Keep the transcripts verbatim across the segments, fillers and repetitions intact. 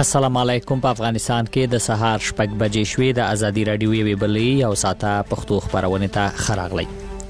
السلام علیکم. په افغانستان کې د سهار شپږ بجې شوې. د ازادي رادیو یوې بلې او ساته پښتو خبرونه ته خراغلی.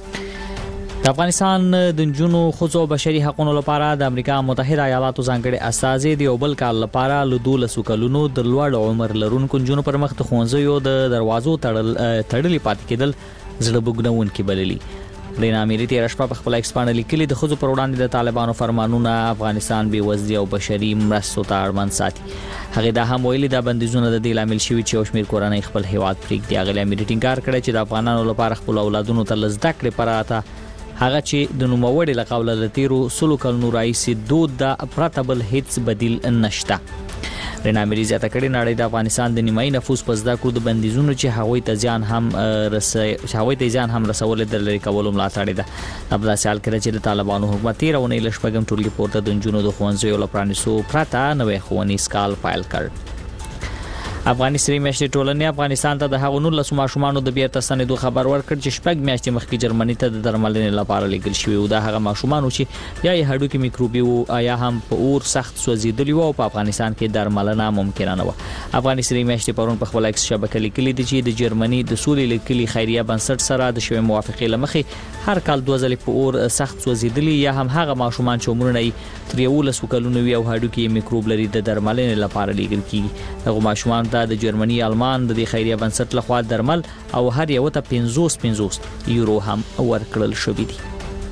د افغانستان د جنونو خصوصو بشري حقوقو لپاره د امریکا متحده ایالاتو ځانګړي استازي د یو بل کال لپاره له دولسو کلونو د لوړ عمر لرونکو جنونو پر مخ د ښوونځیو د دروازو تړل تړلي پاتې کېدل زړه بوږنونکي بللي. لینا اميري تیر شپه په خپل ایکس باندې لیکلي د خزو پر وړاندې د طالبانو فرمانونه افغانستان بې وزلي او بشري مرستو ته اړمن ساتي. هغه دا هم ویلي د بندیزونو د دې لامل شوی چې اوشمیر کورنۍ خپل هیواد پریږدي. هغه اميري ټینګار کړی چې د افغانانو لپاره خپل اولادونو ته لزده کړې پراته هغه چې د نوموړي لقول د تیرو سلو کلونو راځي دود د پراتبل هیڅ بدیل نشته. لینا اميري زیاته کړي نړۍ د افغانستان د نیمایي نفوس په زده کړو د بندیزونو چې هغوی ته ځان هم رسي هغوی ته ځان هم رسول د لری کولو ملاتړ ده. په سال کې چې د طالبانو حکومت تیرونه لشپږم ټولګي پورته د جنونو د ښوونځیو لپاره نسو پراته نوې ښوونیز کال فایل کړ. افغانستان میاشتې ټولنې افغانستان ته د هغو نولس ماشومانو د بیرته ستنېدو خبر ورکړ چې شپږ میاشتې مخکې جرمني ته د درملنې لپاره لېږل شوي وو. دا هغه ماشومان چې یا یې هډوکي میکروبي وو یا هم په اور سخت سوځېدلي وو او په افغانستان کې درملنه ممکنه نه وه. افغانستان میاشتې پرون په خپل ایکس شبکه لیکلي دي چې د جرمني د سولې لیکلي خیریه بنسټ سره د شوی موافقې لمخې هر کال دوه ځلې په اور سخت سوځېدلي یا هم هغه ماشومان چې عمرونه یې تر یولس کلونو وي او هډوکي میکروب لري د درملنې لپاره لېږل کیږي. هغه ماشومان ته د جرمني آلمان د خیریه بنسټ لخوا درمل او هر یو ته پنځوس پنځوس یورو هم ورکړل شوی دي.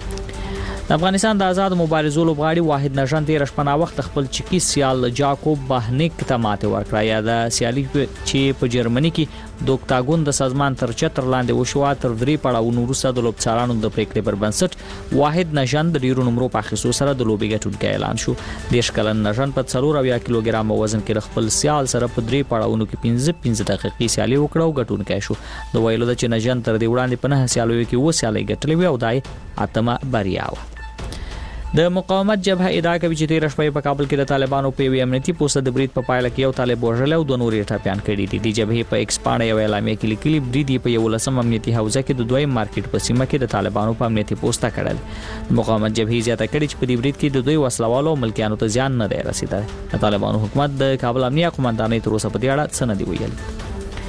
د افغانستان د آزاد مبارزو لوبغاړي واحد نژان تیر شپه وخت خپل چکی سیال جاکوب باهنیک ته ماته ورکړه. یا د سیالي چې په جرمني کې د اوکتاګون د سازمان تر چتر لاندې وشو تر درې پړاوونو وروسته د لوبڅارانو د پریکړې پر بنسټ واحد نژان د ډیرو نمبرو په اخیستو سره د لوبې ګټونکي اعلان شو. دیش کلن نژان په څلور اویا کیلوګرام وزن کې خپل سیال سره په درې پړاوونو کې پنځه پنځه دقیقې سیالي وکړه او ګټونکي شو. د ویلو د چې نژان تر دې وړاندې په نه سیالو کې و سیالي ګټلې وي او دای اتمه بریا و. د مقاومت جبهه ادعا کوي چې تیر شپه په کابل کې د طالبانو په وی امنیتي پوسټ د بریټ په پایله کې یو طالب وژل او دوه نورې ټاپیان کړي دي. د جبهه په ایکس باندې یو اعلامیه کې لیکلي بریټ په یو لسم امنیتي حوزه کې د دویم مارکیټ په سیمه کې د طالبانو په امنیتي پوسټ کړل. مقاومت جبهه زیاته کړي چې په دې بریټ کې د دوی وسلوالو ملکیانو ته ځان نه دی رسیدلی. د طالبانو حکومت د کابل امنیه قومندانۍ تر اوسه په دې اړه څه نه دی ویلي.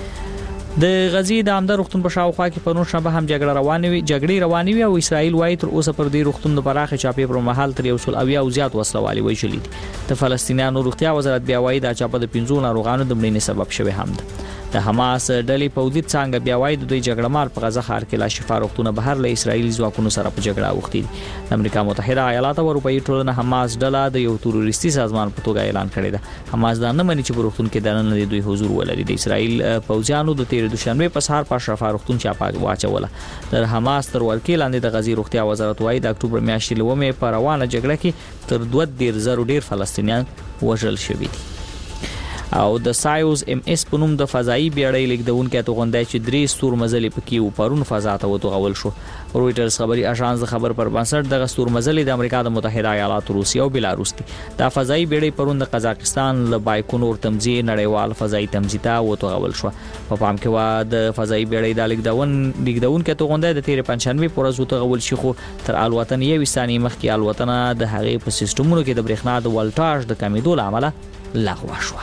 د غزي د عمده روغتون په شاوخوا کې پرون شنبه هم جګړه روانه وي جګړې روانه وي او اسرائیل وايي تر اوسه پر دې روغتون د پراخه چاپې پر مهال تر یو سل اویا او زیات وسلوالي وشلې دي. د فلسطینیانو روغتیا وزارت بیا وايي دا چاپه د پنځو ناروغانو د مړینې سبب شوی هم ده. د حماس ډلې پوځي څنګه بیا وايي د دوی جګړهمار په غزه ښار کې لا شفا روغتونه بهر له اسرائیلي ځواکونو سره په جګړه اوختي دي. د امریکا متحده ایالات او اروپאי ټولنه حماس ډله د یو تروریستي سازمان په توګه اعلان کړی ده. حماس دا نه مني چې په روغتون کې دننه دوی حضور ولري. د اسرائیل پوځیانو د تیر دوشنبه په سهار په اشرف روغتون چاپا واچوله. د حماس تر ورکې لاندې د غزي روغتیا وزارت وايي د اکتوبر میاشتې لومې په روانه جګړه کې تر دوه ډیر زرو ډیر فلسطینیان وژل شوي دي. او د سایوز ام اس په نوم د فضایی بیړۍ لیکدونکو ته غونډه چې درې ستور مزلې پکې و پرون فضا ته وتغول شو. رويټرز خبري اژانس د خبر پر بنسټ د ستور مزلې د امریکا د متحده ایالاتو روسیه او بلاروس دي. د فضایی بیړۍ پرون د قزاقستان له بایکونور تمځي نړیوال فضایی تمځي ته وتغول شو. په پام کې و د فضایی بیړۍ د لیکدون لیکدونکو ته غونډه د تیر پنځشنبه پورز وتغول شي خو تر الوتن یو ثانیه مخکې الوتنه د هغې په سیستمونو کې د برېښنا د ولټاژ د کمیدو لامل لغوه شو.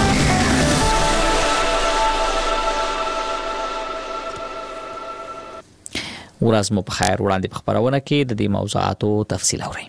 ورځ مو په خیر. وړاندې په خبرونه کې د دې موضوعاتو تفصیل اورئ.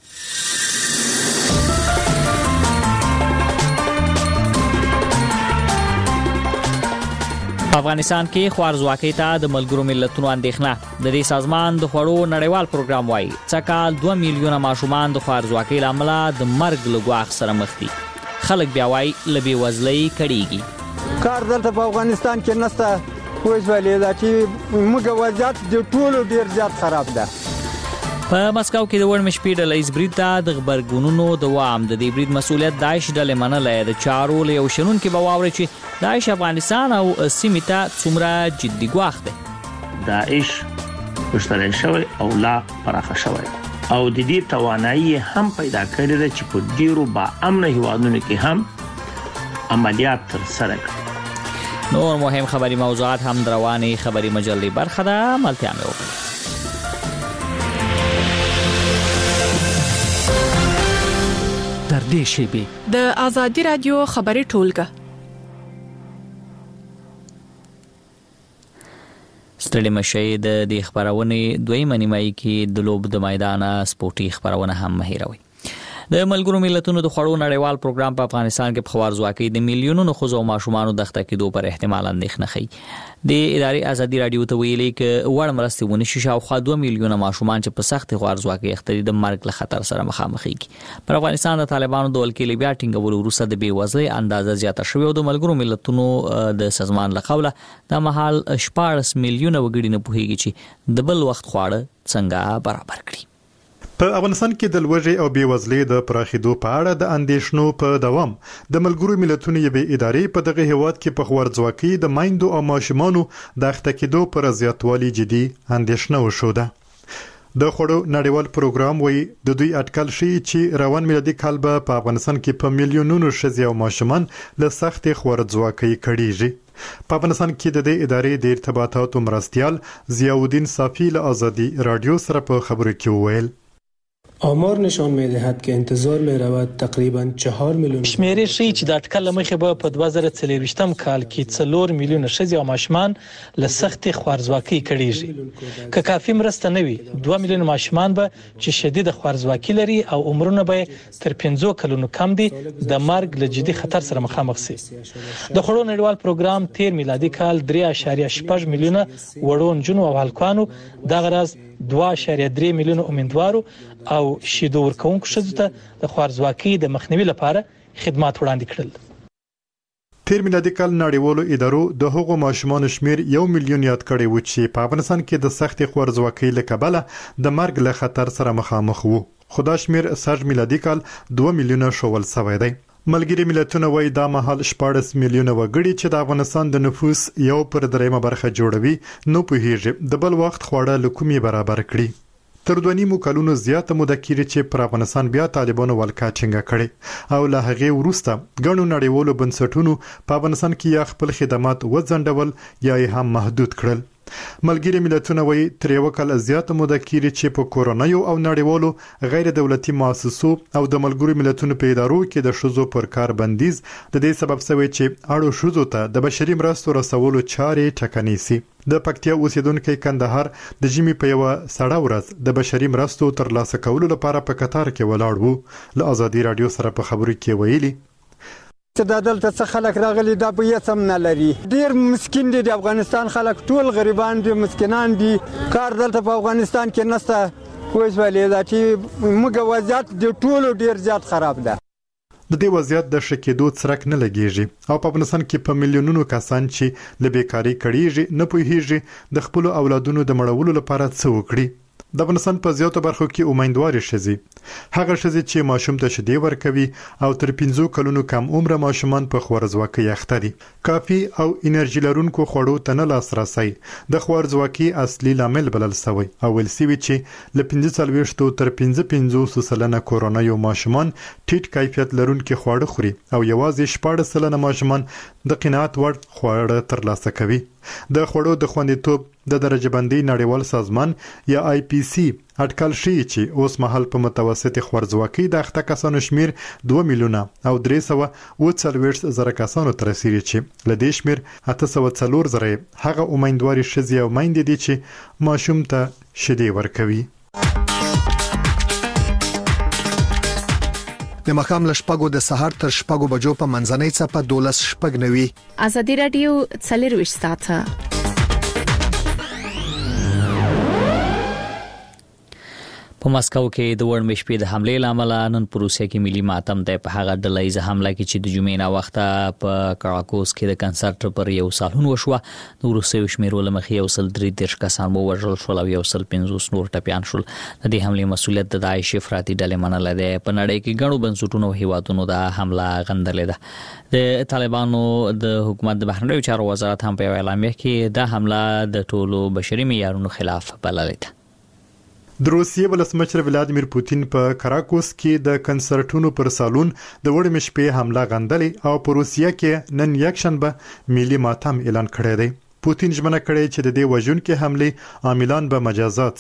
په افغانستان کې خوارزواکۍ ته د ملګرو ملتونو اندېښنه. د دې سازمان د خوړو نړیوال پروګرام وايي څه کال دوه میلیونه ماشومان د خوارزواکۍ له امله د مرګ له ګواښ سره مخ دي. خلک بیا وايي له بې وزلۍ کړيږي. کار دلته په افغانستان کې نشته. وځولې دا چې موږ وضعیت د ټولو ډیر زیات خراب ده. په مسکو کې د ورمش پیډل ایز بریټا د خبرګونونو دوام د دې بریټ مسولیت داعش ډلې منلې د چارو له یو شنن کې بواوري چې داعش افغانستان او سیمه ته څومره جدي ګواښ ده. داعش مشترک شوی او لا پراخه شوی او د دې توانایي هم پیدا کړې ده چې په ډیرو با امن هیوادونو کې هم عملیات تر سره کړي. نور مهم خبری موضوعات هم درواني خبری مجلې برخه ده. ملتیا مې وکړه. در نږدې شي. د آزادي رادیو خبري ټولګه ستړي مشي د دې خبرونه دویمه نیمایي کې د لوب د میدان سپورتي خبرونه هم مهیروي. د ملګرو ملتونو د خوړو نړیوال پروګرام په افغانستان کې په خوارزواکۍ د میلیونونو ښځو او ماشومانو د اخته کېدو پر احتمال اندېښنه ښيي. د ادارې ازادي رادیو ته ویلي چې وړ مرستې ونه شي شاوخوا دوه میلیونه ماشومان چې په سخت خوارزواکۍ اخته دي د مرګ له خطر سره مخامخ کیږي. پر افغانستان د طالبانو د ولکې بیا ټینګولو وروسته د بیوزلۍ اندازه زیاته شوې او د ملګرو ملتونو د سازمان له قوله د مهال شپږ میلیونه وګړي نه پوهیږي چې د بل وخت خواړه څنګه برابر کړي. په افغانستان کې د لوږې او بیوزلۍ د پراخېدو په اړه د اندېښنو په دوام د ملګرو ملتونو یوې ادارې په دغه هیواد کې په خوارزواکۍ د مایندو او ماشومانو د اخته کېدو پر زیاتوالي جدي اندېښنه وښوده. د خوړو نړیوال پروګرام وایي د دوی اټکل شي چې روان میلادي کال به په افغانستان کې په میلیونونو ښځې او ماشومان له سختې خوارزواکۍ کړيږي. په افغانستان کې د دې ادارې د ارتباطاتو مرستیال ضیاءالدین صافی له آزادی رادیو سره په خبرو کې وویل آمار نشان می‌دهد که انتظار می‌رود تقریباً چهار میلیون شمیرې ښیي چې د اټکل مخې به په دوه زره څلوېښتم کال کې څلور میلیونه ښځې او ماشومان له سختې خوارزواکۍ کړيږي. که کافي مرسته نه وي دوه میلیونه ماشومان به چې شدید خوارزواکۍ لري او عمرونه به تر پنځو کلونو کم دي د مرګ له جدي خطر سره مخامخ شي. د خوړو نړیوال پروګرام تیر میلادي کال درې اعشاریه شپږ میلیونه وړو نجونو او هلکانو دغه راز دوه اعشاریه درې میلیونه امیدوارو او شیدو ورکوونکو ښځو ته د خوارزواکۍ د مخنیوي لپاره خدمات وړاندې کړل. تیر میلادي کال نړیوالو ادارو د هغو ماشومانو شمیر یو میلیون یاد کړی و چې په افغانستان کې د سختې خوارزواکۍ له کبله د مرګ له خطر سره مخامخ وو. خو دا شمیر سږ میلادي کال دوه میلیونه شول شوی دی. ملګري ملتونه وایي دا مهال شپاړس میلیونه وګړي چې د افغانستان د نفوس یو پر دریمه برخه جوړوي نو پوهیږي د بل وخت خواړه له کومې برابر کړي. تر دوه نیمو کلونو زیاته موده کېږي چې پر افغانستان بیا طالبانو ولکه ټینګه کړې او له هغې وروسته ګڼو نړیوالو بنسټونو په افغانستان کې یا خپل خدمات وځنډول یا یې هم محدود کړل. ملګري ملتونه وایي تر یو کال زیاته موده کېږي چې په کورونیو او نړیوالو غیر دولتي مؤسسو او د ملګرو ملتونو په ادارو کې د ښځو پر کار بندیز د دې سبب شوی چې اړو ښځو ته د بشري مرستو رسولو چارې ټکنۍ سي. د پکتیا اوسیدونکو کندهار د جمی په یو سړه ورځ د بشري مرستو ترلاسه کولو لپاره په قطار کې ولاړ وو. له آزادي رادیو سره په خبرو کې ویلي چې د دلته څه خلک راغلي دا به یې سم نه لري. ډیر مسکین دي د افغانستان خلک ټول غریبان دي مسکینان دي. کار دلته په افغانستان کې نشته. کوز ولې دا چې موږ وضعیت د ټولو ډیر زیات خراب ده. د دې وضعیت د شکېدو څرک نه لګیږي او په افغانستان کې په میلیونونو کسان چې له بیکاری کړيږي نه پوهیږي د خپل اولادونو د مړولو لپاره څه وکړي. د افغانستان په زیاتو برخو کې امیندوارې ښځې هغه ښځې چې ماشوم ته شیدې ورکوي او تر پنځو کلونو کم عمره ماشومان په خوارزواکۍ اخته دي. کافي او انرژي لرونکو خوړو ته نه لاسرسی د خوارزواکۍ اصلي لامل بلل شوی او ویل شوی چې له پنځه څلوېښتو تر پنځه پنځوسو سلنه کورنیو ماشومان ټیټ کیفیت لرونکي خواړه خوري او یوازې شپاړس سلنه ماشومان د قناعت وړ خواړه ترلاسه کوي. د خوړو د خوندیتوب د درجه بندي نړیوال سازمان یا آی پی سی اټکل ښیي چې اوس مهال په متوسط خوارزواکۍ د اخته کسانو شمیر دوه میلیونه او درې سوه اووه څلوېښت زره کسانو ته رسیږي چې له دې شمیر اته سوه څلور زره هغه امیندوارې ښځې او میندې دي چې ماشوم ته شیدې ورکوي. د مخام له شپږو د سهار تر شپږو بجو په منځنۍ څپه دولس شپږ نوي. آزادي رادیو څلورویشت ساعته په مسکو کې د وړ مشپې د حمله لامل نن په روسیه کې ملي ماتم دی. په هغه ډلهیزه حمله کې چې د جمعې نه وخته په کراکوس کې د کنسرت پر یو سالون وشوه د روسیې شمیرو لمخې یو سل درې دېرش کسان ووژل شول او یو سل پنځوس نور ټپیان شول. د دې حملې مسؤلیت د داعش افراطي ډلې منلی دی. په نړۍ کې ګڼو بنسټونو او هیوادونو د حمله غندلې ده. د طالبانو د حکومت د بهرنیو چارو وزارت هم په یو اعلامیه کې دا حمله د ټولو بشري معیارونو خلاف بللې ده. د روسیې ولسمشر ولادیمیر پوتین په کراکوس کې د کنسرټونو پر سالون د وړ مشپې حمله غندلې او په روسیه کې نن یکشنبه ملي ماتم اعلان کړی دی. پوتین ژمنه کړې چې د دې وژونکې حملې عاملان به مجازات سي.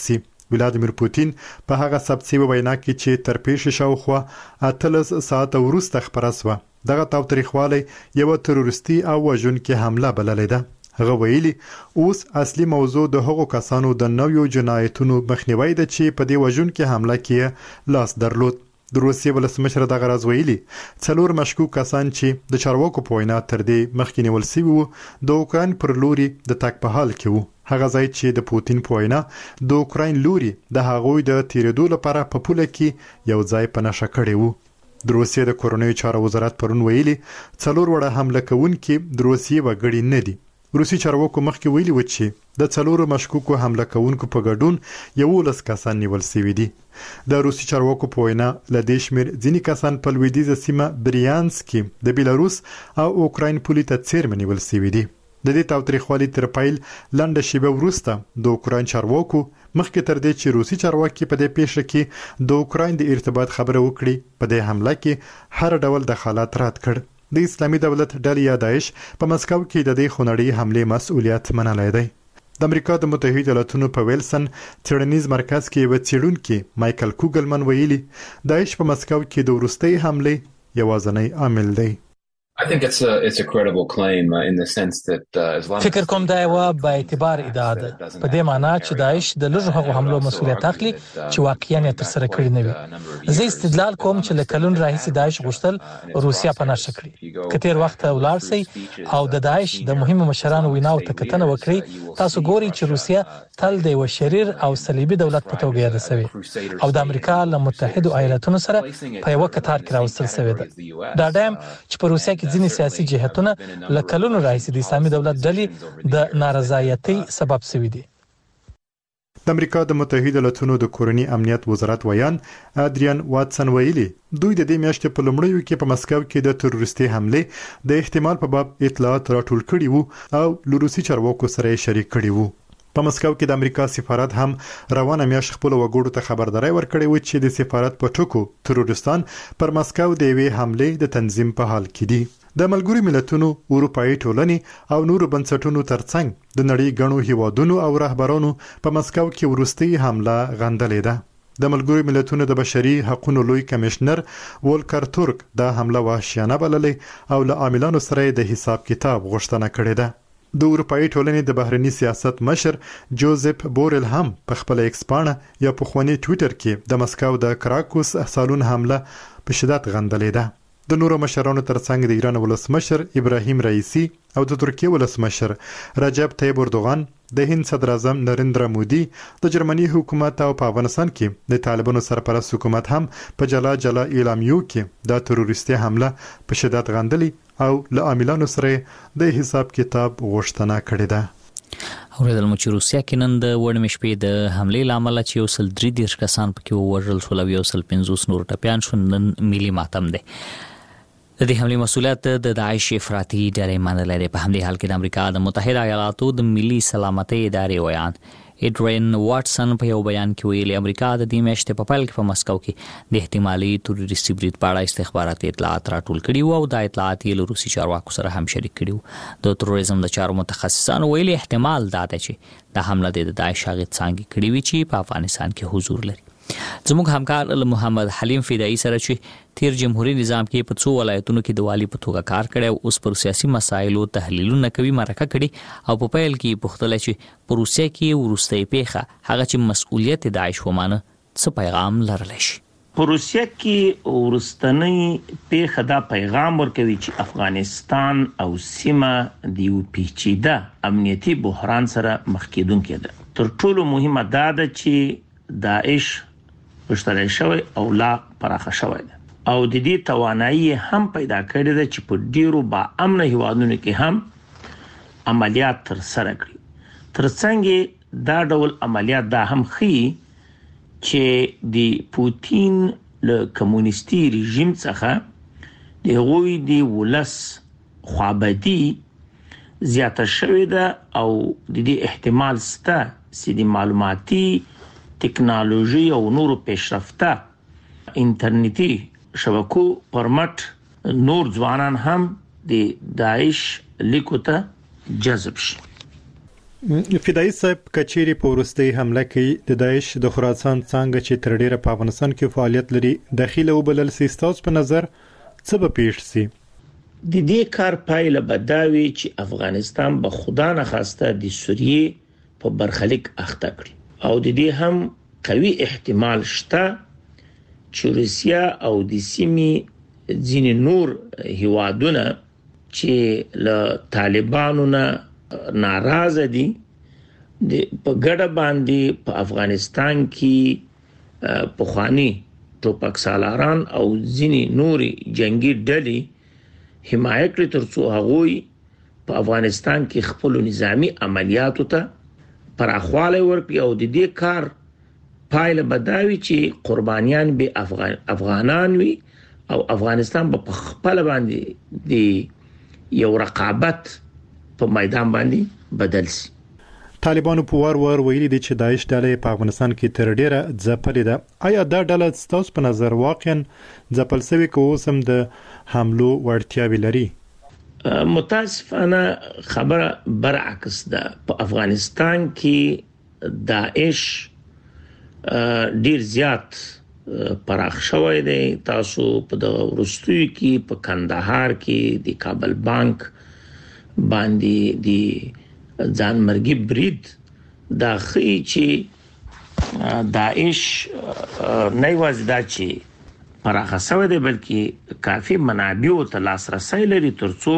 ولادیمیر پوتین په هغه سبسي وینا کې چې تر پیښې شاوخوا اتلس ساعت وروسته خبره شوه دغه تاوتریخوالی یو تروریستي او وژونکې حمله بللې ده. هغه ویلي اوس اصلي موضوع د هغو کسانو د نویو جنایتونو مخنیوي ده چې په دې وژونکې حمله کې لاس درلود. د روسیې ولسمشر دغه راز ویلي څلور مشکوک کسان چې د چارواکو په وینا تر دې مخکې نیول شوي وو د اوکراین پر لوري د تګ په حال کې وو. هغه ځای چې د پوتین په وینا د اوکراین لوري د هغوی د تیرېدو لپاره په پوله کې یو ځای په نښه کړی وو. د روسیې د کورنیو چارو وزارت پرون ویلي څلور وړه حمله کوونکي د روسیې وګړي نه دي. روسي چارواکو مخکې ویلي و چې د څلورو مشکوکو حمله کوونکو په ګډون یولس کسان نیول شوي دي. د روسي چارواکو په وینا له دې شمېر ځینې کسان په لویدیځه سیمه بریانسک کې د بیلاروس او اوکراین پولې ته څیرمه نیول شوي دي. د دې تاوتریخوالي تر پیل لنډه شیبه وروسته د اوکراین چارواکو مخکې تر دې چې روسي چارواکي په دې پیښه کې د اوکراین د ارتباط خبره وکړي په دې حمله کې هر ډول دخالت رد کړ. د اسلامي دولت ډلې یا داعش په مسکو کې د دې خونړۍ حملې مسؤلیت منلی دی. د امریکا د متحده ایالاتونو په ویلسن څېړنیز مرکز کې یو څېړونکی مایکل کوګلمن ویلي داعش په مسکو کې د وروستۍ حملې یوازینی عامل دی. I think it's a it's a credible claim uh, in the sense that uh, Islamic فکر کوم دا یو با اعتبار ادعا ده په دې معنی چې داعش د لږو هغو حملو مسؤلیت اخلي چې واقعیا یې تر سره کړی نه وي. زه استدلال کوم چې له کلون راهیسې داعش غوښتل روسیا په نشه کړي. که تیر وخت ولاړ سي او د داعش د مهمو مشرانو ویناو ته کتنه وکړي تاسو ګورئ چې روسیا تل د یو شریر او صلیبي دولت په توګه یاد شوی او د امریکا له متحده ایالاتونو سره په یو کتار کې راوستل شوی ده. دا ډایم چې په روسیا کې ځینې سیاسي جهتونه لکلونو راځي د اسلامي دولت ډلې د نارضایتۍ سبب شوي دي. د امریکا د متحده ایالاتونو د کورنی امنیت وزارت ویان ادریان واتسن ویلي دوی د دې میاشتې په لومړیو کې په مسکو کې د تروریستي حمله د احتمال په باب اطلاعات راټول کړي وو او روسي چارواکو سره شریک کړي وو. په مسکو کې د امریکا سفارت هم روانه میاشت خپل وګړو ته خبرداري ورکړې و چې د سفارت په ټکو تروریستان پر مسکو د یوې حمله د تنظیم په حال کې دي. د ملګرو ملتونو اروپאי ټولنې او نورو بنسټونو ترڅنګ د نړۍ غنو هیوادونو او رهبرانو په مسکو کې ورستي حمله غندلې ده. د ملګرو ملتونو د بشري حقوقو لوی کمشنر وولکر تورک دا حمله وحشیانه بللې او له عاملانو سره د حساب کتاب غوښتنه کړې ده. د اروپאי ټولنې د بهرني سیاست مشر جوزف بورل هم په خپل ایکس پاڼه یا په خواني ټوئیټر کې د مسکو د کراکوس سالون حمله په شدت غندلې ده. د نورو مشرانو ترڅنګ د ایران ولسمشر ابراهیم رئیسی او د ترکیه ولسمشر رجب طیب اردوغان د هند صدر اعظم نریندرا مودي د جرمني حکومت او په افغانستان کې د طالبانو سرپرست حکومت هم په جلا جلا اعلامیو کې د تروریستي حمله په شدت غندلي او له عاملانو سره د حساب کتاب غوښتنه کړې ده. اوریدل مو چې روسیا کې نن د وړمې شپې د حملې لامل چې یو سل درې دیرش کسان پکې وژل شول او یو سل پنځوس نور ټپیان شول. نن ملي ماتم دی. د دې حملې مسؤلیت د داعش افراطي ډلې منلې ده. په همدې حال کې د امریکا د متحده ایالاتو د ملي سلامتۍ ادارې ویان ایډرین واټسن په یو بیان کې ویلي امریکا د دې میاشتې په پیل کې په مسکو کې د احتمالي تروریستي برید په اړه استخباراتي اطلاعات راټول کړي وو او د اطلاعات یې له روسي چارواکو سره هم شریک کړي وو. د تروریزم د چارو متخصصانو ویلي احتمال دا دی چې د حمله د داعش هغه څنګه کړي وي چې په افغانستان کې حضور لري. زموږ همکار محمد حلیم فدایی سره چې تیر جمهوریت نظام کې په څو ولایتونو کې د والی په توګه کار کړی او اوس پر سیاسي مسایلو تحلیلونه کوي مرکه کړي او په پیل کې پوښتنه چې په روسیا کې ورستۍ پیښه هغه چې مسؤلیت داعش ومانه څه پیغام لرلی شي. په روسیا کې ورستنۍ پیښه دا پیغام ورکوي چې افغانستان او سیمه د یو پیچیده امنیتي بحران سره مخ کېدونکې ده. تر ټولو مهمه دا ده چې داعش پښتنه شوی او لا پراخه شوی ده او د دې توانایي هم پیدا کړې ده چې په ډیرو با امن هیوادونو کې هم عملیات تر سره کړي. ترڅنګ دا ډول عملیات دا هم ښيي چې د پوتین له کمونیستي رژیم څخه د هغوی د ولس خوابدي زیاته شوې ده او د دې احتمال شته چې د معلوماتي ټکنالوژي او نورو پیشرفته انټرنیټي شبکو پرمټ نور ځوانان هم د داعش لیکو ته جذب شي. فدایي صاحب کچيري پورستي حمله کوي د داعش د خراسان څنګه چې تر ډیره په افغانستان کې فعالیت لري داخله وبلل سیستاوس په نظر څه به پیښ سي د دې کار پایله بداوي چې افغانستان به خدا نه خواسته د سوریه په برخلیک اخته کړي او د دې هم قوي احتمال شته چې روسیا او د سیمې ځینې نور هیوادونه چې له طالبانو نه ناراضه دي د په ګډه باندې په افغانستان کې په خواني ټوپک سالاران او ځینې نوري جنگي ډلې حمایت کړي ترڅو هغه په افغانستان کې خپل نظامی عملیاتو ته پراخواله ورکړي او د دې کار پایله بداوي چې قربانيان به افغان افغانان وي او افغانستان په خپل باندې د یو رقابت په میدان باندې بدل شي. طالبانو په وار وار ویلي دي چې داعش ډله په افغانستان کې تر ډیره ځپلې ده. آیا دا ډله ستاسو په نظر واقعا ځپل شوی که اوس هم د حملو وړتیا لري؟ متاسفانه خبره برعکس ده. په افغانستان کې داعش ډیر زیات پراخ شوی دی. تاسو په د ورستوي کې په کندهار کې د کابل بانک باندې د ځان مرګي برید دا خي چې داعش نه وځدا چې پراخه شوی دی بلکې کافي منابع او لاسرسي لري ترڅو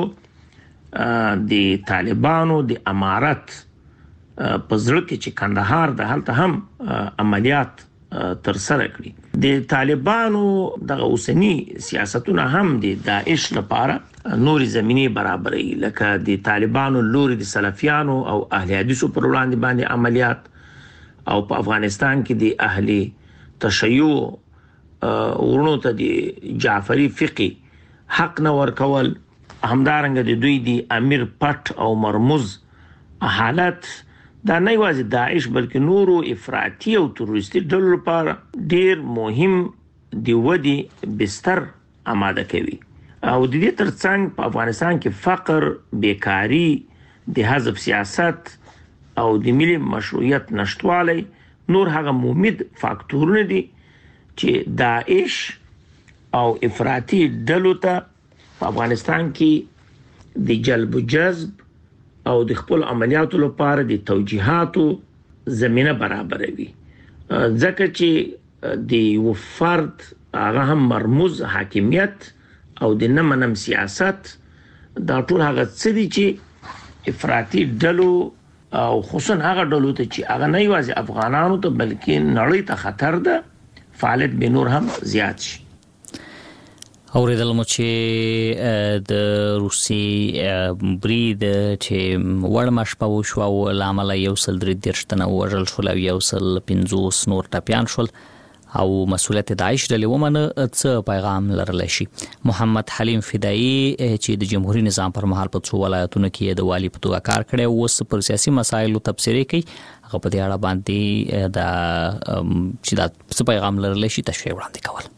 د طالبانو د امارت په ځل کې چې کندهار د حالت هم عملیات تر سره کړی. د طالبانو د اوسنی سیاستونه هم د داعش لپاره نوري زميني برابرې لکه د طالبانو لوري د سلفيانو او اهل حدیثو پر وړاندې باندې عملیات او په افغانستان کې د اهل تشیع ورونو ته د جعفری فقي حق نه ورکول همدارنګه د دوی د امیر پټ او مرموز حالت دا نه یوازې داعش بلکې نورو افراطي او تروریستي ډلو لپاره ډیر مهم دی ودی بستر آماده کوي او د دې ترڅنګ په افغانستان کې فقر، بیکاری، د حزب سیاست او د ملي مشروعیت نشټوالی نور هغه مهمد فاکتورونه دي چې داعش او افراطي ډلو ته په افغانستان کې د جلب و جذب او د خپل عملیاتو لپاره د توجیهاتو زمينه برابروي. ځکه چې د یو فرد هغه هم مرموز حاکمیت او د نمنم سیاست دا ټول هغه څه دي چې افراطي ډلو او خصوصا هغه ډلو ته چې هغه نه یوازې افغانانو ته بلکې نړۍ ته خطر ده فعالیت به نور هم زیات شي. اوریدل مو چې د روسي برید چې وړ مشپه وشو او لامل یو سل درې درشتنه وژل شول او یو سل پنځوس نور ټپيان شول او مسؤلیت داعش ډلې ومنه څه پیغام لرلی شي. محمد حلیم فدایي چې د جمهوریت نظام پر مهال په څو ولایتونو کې د والی په توګه کار کړی اوس پر سیاسي مسایلو تبصره کوي. هغه په دې اړه باندې د چې دا څه پیغام لرلی شي تشریح وړاندې کول.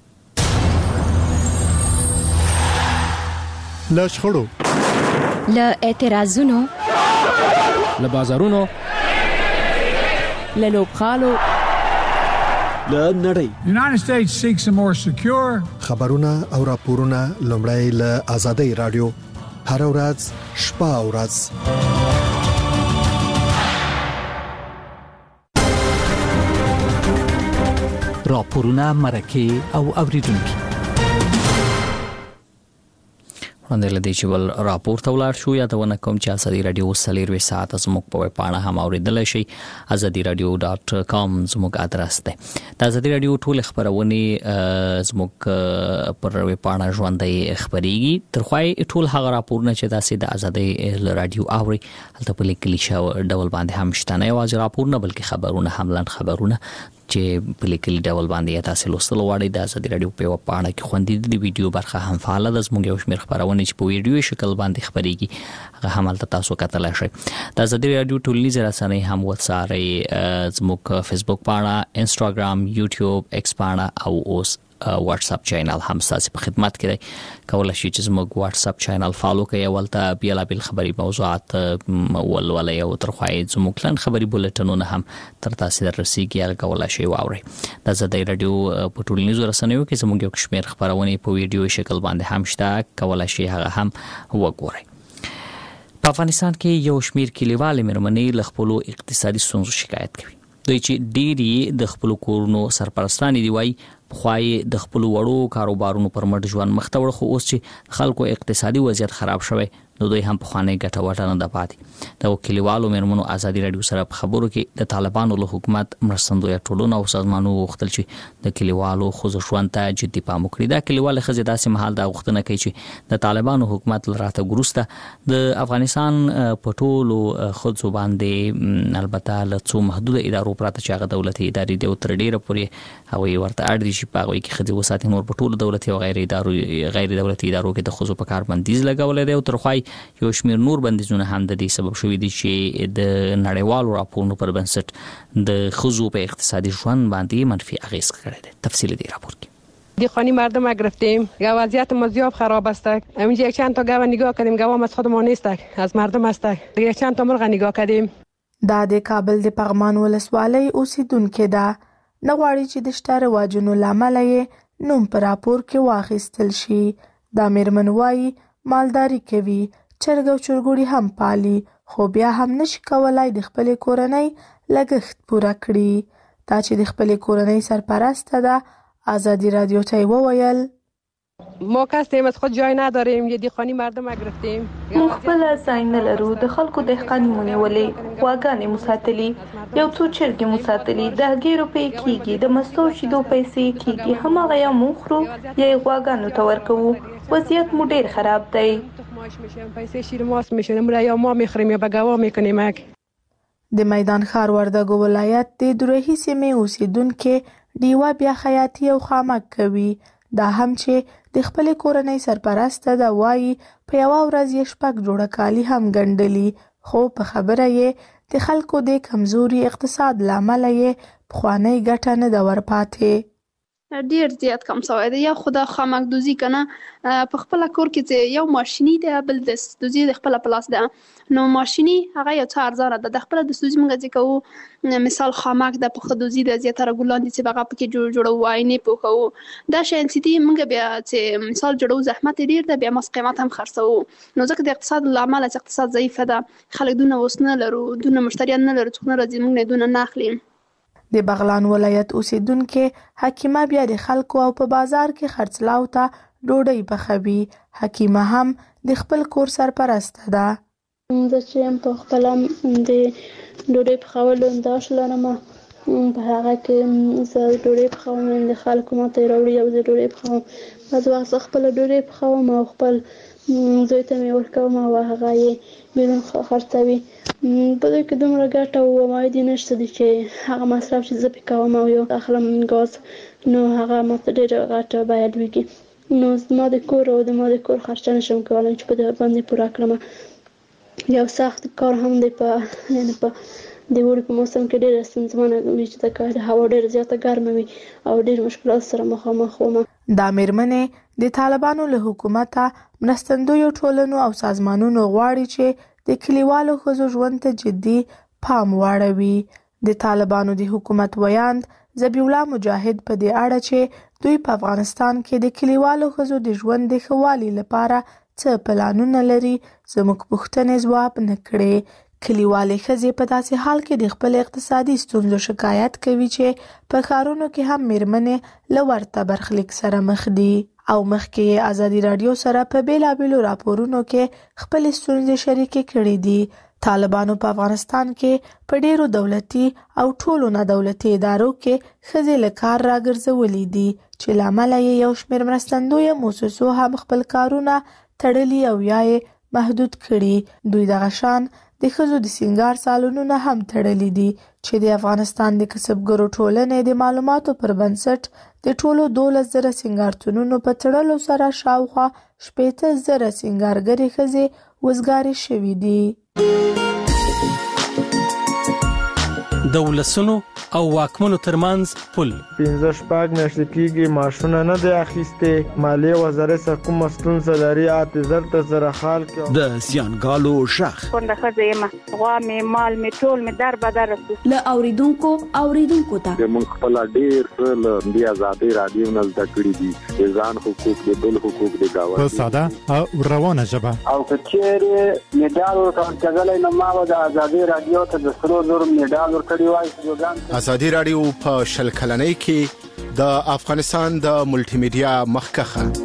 له شخړو، له اعتراضونو، له بازارونو، له لوبخالو، له نړۍ. United States seeks a more secure. خبرونه او راپورونه لومړی له آزادۍ رادیو هر ورځ شپه او ورځ. راپورونه مرکه او اوریدونکو باندې لدی چې ول راپور ته ولاړ شو. یادونه کوم چې ازادي رادیو سلیروي ساعت زموږ په ویب پاڼه هم اوریدل شي azadi radio dot com زموږ ادرس دی. د ازادي رادیو ټول خبرونه زموږ پر ویب پاڼه ژوندۍ خبريږي. ترخوای ټول هغه راپورونه چې تاسو د ازادي رادیو اوري هلته په لیکلي شو ډول باندې هم شته. نه یوازې راپورونه بلکې خبرونه هم لاند خبرونه چې په لیکلي ډول باندې تاسو لوستل غواړئ د ازادي رادیو په پاڼه کې خوندې د ویډیو برخه هم فعال ده. زموږ یو شمېر خبرونه چې په ویډیو شکل باندې خبريږي هغه هم تاسو کتلای شئ. د ازادي رادیو ټولنیز رسنۍ هم وڅارئ، زموږ فیسبوک پاڼه، انستګرام، یوټیوب، ایکس پاڼه او اوس واتس اپ چینل هم تاسو په خدمت کې دی کولای شئ چې زموږ واتس اپ چینل فالو کړئ ولته بیل بیل خبري موضوعات ولولای او ترخوای زموږ لن خبري بولټنونه هم تر تاسو درسیږي هغه کولای شئ واورئ د زړه رادیو په ټولنیزو رسنیو کې زموږ یو کشمیر خبرونه په ویډیو شکل باندې هم شته کولای شئ هغه هم وګورئ په افغانستان کې یو شمیر کلیوال مرمنې ل خپل اقتصادي ستونزو شکایت کوي دوی چې ډېری د خپل کورونو سرپرستانی دی وای خوای د خپل وړو کاروبارونو پر مټ ژوند مختور خو اوس چې خلکو اقتصادي وضعیت خراب شوی نو دوی هم په خانه ګټه وټه نه د پاتې د کلیوالو مرمنو ازادي رادیو سره په خبرو کې د طالبانو له حکومت مرستندوی ټولونه او سازمانونو غوښتل چې د کلیوالو خو ژوند ته جدي پام وکړي دا کلیوال خزه داسې محل دا غوښتنه کوي چې د طالبانو حکومت لراته ګروسته د افغانستان په ټولو خود باندې البته له څو محدود ادارو پراته چې هغه دولتي ادارې دی او تر ډیره پورې هغه ورته اړ دي چې په هغه کې خدي وساتي نور په ټولو دولتي او غیر ادارو غیر دولتي ادارو کې د خصوصي په کار بندیز لګولې دی او ترخوای یو شمیر نور بندیزونه هم د دې سبب شوې دي چې د نړیوالو راپورونو پر بنسټ د خصوصي په اقتصادي ژوند باندې منفي اغیز کړی دی تفصیل دی راپور کې دیخانی مردم را گرفتیم وضعیت مزیاب خراب است همینجا یک چند تا گاو نگاه کردیم گاوام از خودمان نیست از مردم است یک چند تا مرغ نگاه کردیم دا د کابل د پغمان ولسوالۍ اوسیدونکو ده نغواړي چې د شته رواجونو لامل یې نوم پر راپور کې واخیستل شي دا میرمن وایي مالداري کوي چرګ او چرګوړي هم پالي خو بیا هم نشي کولای د خپل کورنۍ لګښت پوره کړي دا چې د خپل کورنۍ سرپرسته ده آزادی رادیو ته وویل ما کسیم از خود جای نداریم یه دیخانی مردم را گرفتیم مخبل ځای نه لرو د خلکو دهقاني مونیولې غواګانې مساتلي یو څو چرګې مساتلي د هګۍ روپۍ کیږي د مستو شیدو پیسې کیږي هماغه یا مونږ خورو یا غواګانو ته ورکوو وضعیت مو ډیر خراب دی پیسې شیر ماست میشونیم یا ما میخوریم یا به گوا میکنیم د میدان ښار وردګو ولایت د دروهي سیمې اوسیدونکو ډیوه بیا خیاطي او خامک کوي دا هم چې د خپل کورنۍ سرپرسته ده وایي په یوه ورځ یې شپږ جوړه کالي هم ګنډلي خو په خبره یې د خلکو د کمزوري اقتصاد له امله یې پخوانۍ ګټه نه ده ورپاتې ډیر زیات کم شوی دی یا خدا خامک دوزی کنه په خپل کور کې یو ماشيني دی بل د دوزی د خپل پلاس ده نو ماشيني هغه یو څه ارزانه ده د خپل د دوزی موږ ځکه مثال خامک د په دوزی د زیاتره ګلان دي چې هغه پکې جوړ جوړو واینې پوکو دا شین سيتي موږ بیا چې مثال جوړو زحمت ډیر ده بیا مس قیمت هم خرڅو نو ځکه د اقتصاد لامل چې اقتصاد ضعیف ده خلک دونه وسنه لرو دونه مشتریان نه لرو څنګه راځي موږ نه دونه نه اخلي د بغلان ولایت اوسیدونکو حکیمه بیا د خلکو او په بازار کې خرڅلاو ته ډوډۍ پخوي حکیمه هم د خپل کور سرپرسته ده زه چې په خپل د ډوډۍ پخولو انداز لرم په هغه کې زه ډوډۍ پخوم د خلکو ماته راوړي او زه ډوډۍ پخوم بعض وخت خپل ډوډۍ پخوم او خپل زوی ته مې ورکوم او هغه یې بیرون خرڅوي په دې کې دومره ګټه او عواید نشته دي چې هغه مصرف چې زه پې کوم او یو اخلم ګاز نو هغه ماته ډېره غټه باید وکړي نو زما د کور او د ما د کور خرچه نشم کولی چې په دې باندې پوره کړم یو سخت کار هم دی په یعنې په د اوړي په موسم کې ډېره ستونزمنه وي چې د کار هوا ډېره زیاته ګرمه وي او ډېر مشکلات سره مخامخ وم دا میرمنې د طالبانو له حکومته مرستندویو ټولنو او سازمانونو غواړي چې د کلیوالو ښځو ژوند ته جدي پام واړوي د طالبانو د حکومت ویاند ذبیح الله مجاهد په دې اړه چې دوی په افغانستان کې د کلیوالو ښځو د ژوند د ښه والي لپاره څه پلانونه لري زموږ پوښتنې ځواب نه کړې کلیوالې ښځې په داسې حال کې د خپل اقتصادي ستونزو شکایت کوي چې په ښارونو کې هم میرمنې له ورته برخلیک سره مخ دي او مخکې یې ازادي راډیو سره په بیلابیلو راپورونو کې خپلې ستونزې شریکې کړې دي طالبانو په افغانستان کې په ډیرو دولتي او ټولو نه دولتي ادارو کې ښځې له کار راګرځولي دي چې له امله یې یو شمېر مرستندویه موسسو هم خپل کارونه تړلي او یا یې محدود کړي دوی دغه شان د ښځو د سینګار سالونونه هم تړلي دي چې د افغانستان د کسبګرو ټولنې د معلوماتو پر بنسټ د ټولو دولس زره سینګارتونونو په تړلو سره شاوخوا شپېته زره سینګارګرې ښځې وزګارې شوي دي د ولسونو او واکمنو ترمنځ پل. پنځه شپږ میاشتې کېږي ماشونه نه دی اخیستې. مالیې وزارت سره کومه ستونزه لري اته زر ته سره حال کړو. د زیانګالو شخ کونډه ښځه یم، غوا مې مال مې ټول مې در بدر رسو. له اوریدونکو اوریدونکو ته موږ خپل ډیر څه له دې آزادۍ رادیو نه زده کړي دي، د ځان حقوق د بل حقوق د گاوند په ساده او روانه ژبه. او کچېره میډال ورکړل نو ما د آزادۍ رادیو ته د سرو زر میډال ورکړی وای. آزادۍ رادیو په شل کلنۍ کې د افغانستان د ملټي میډیا مخکخه.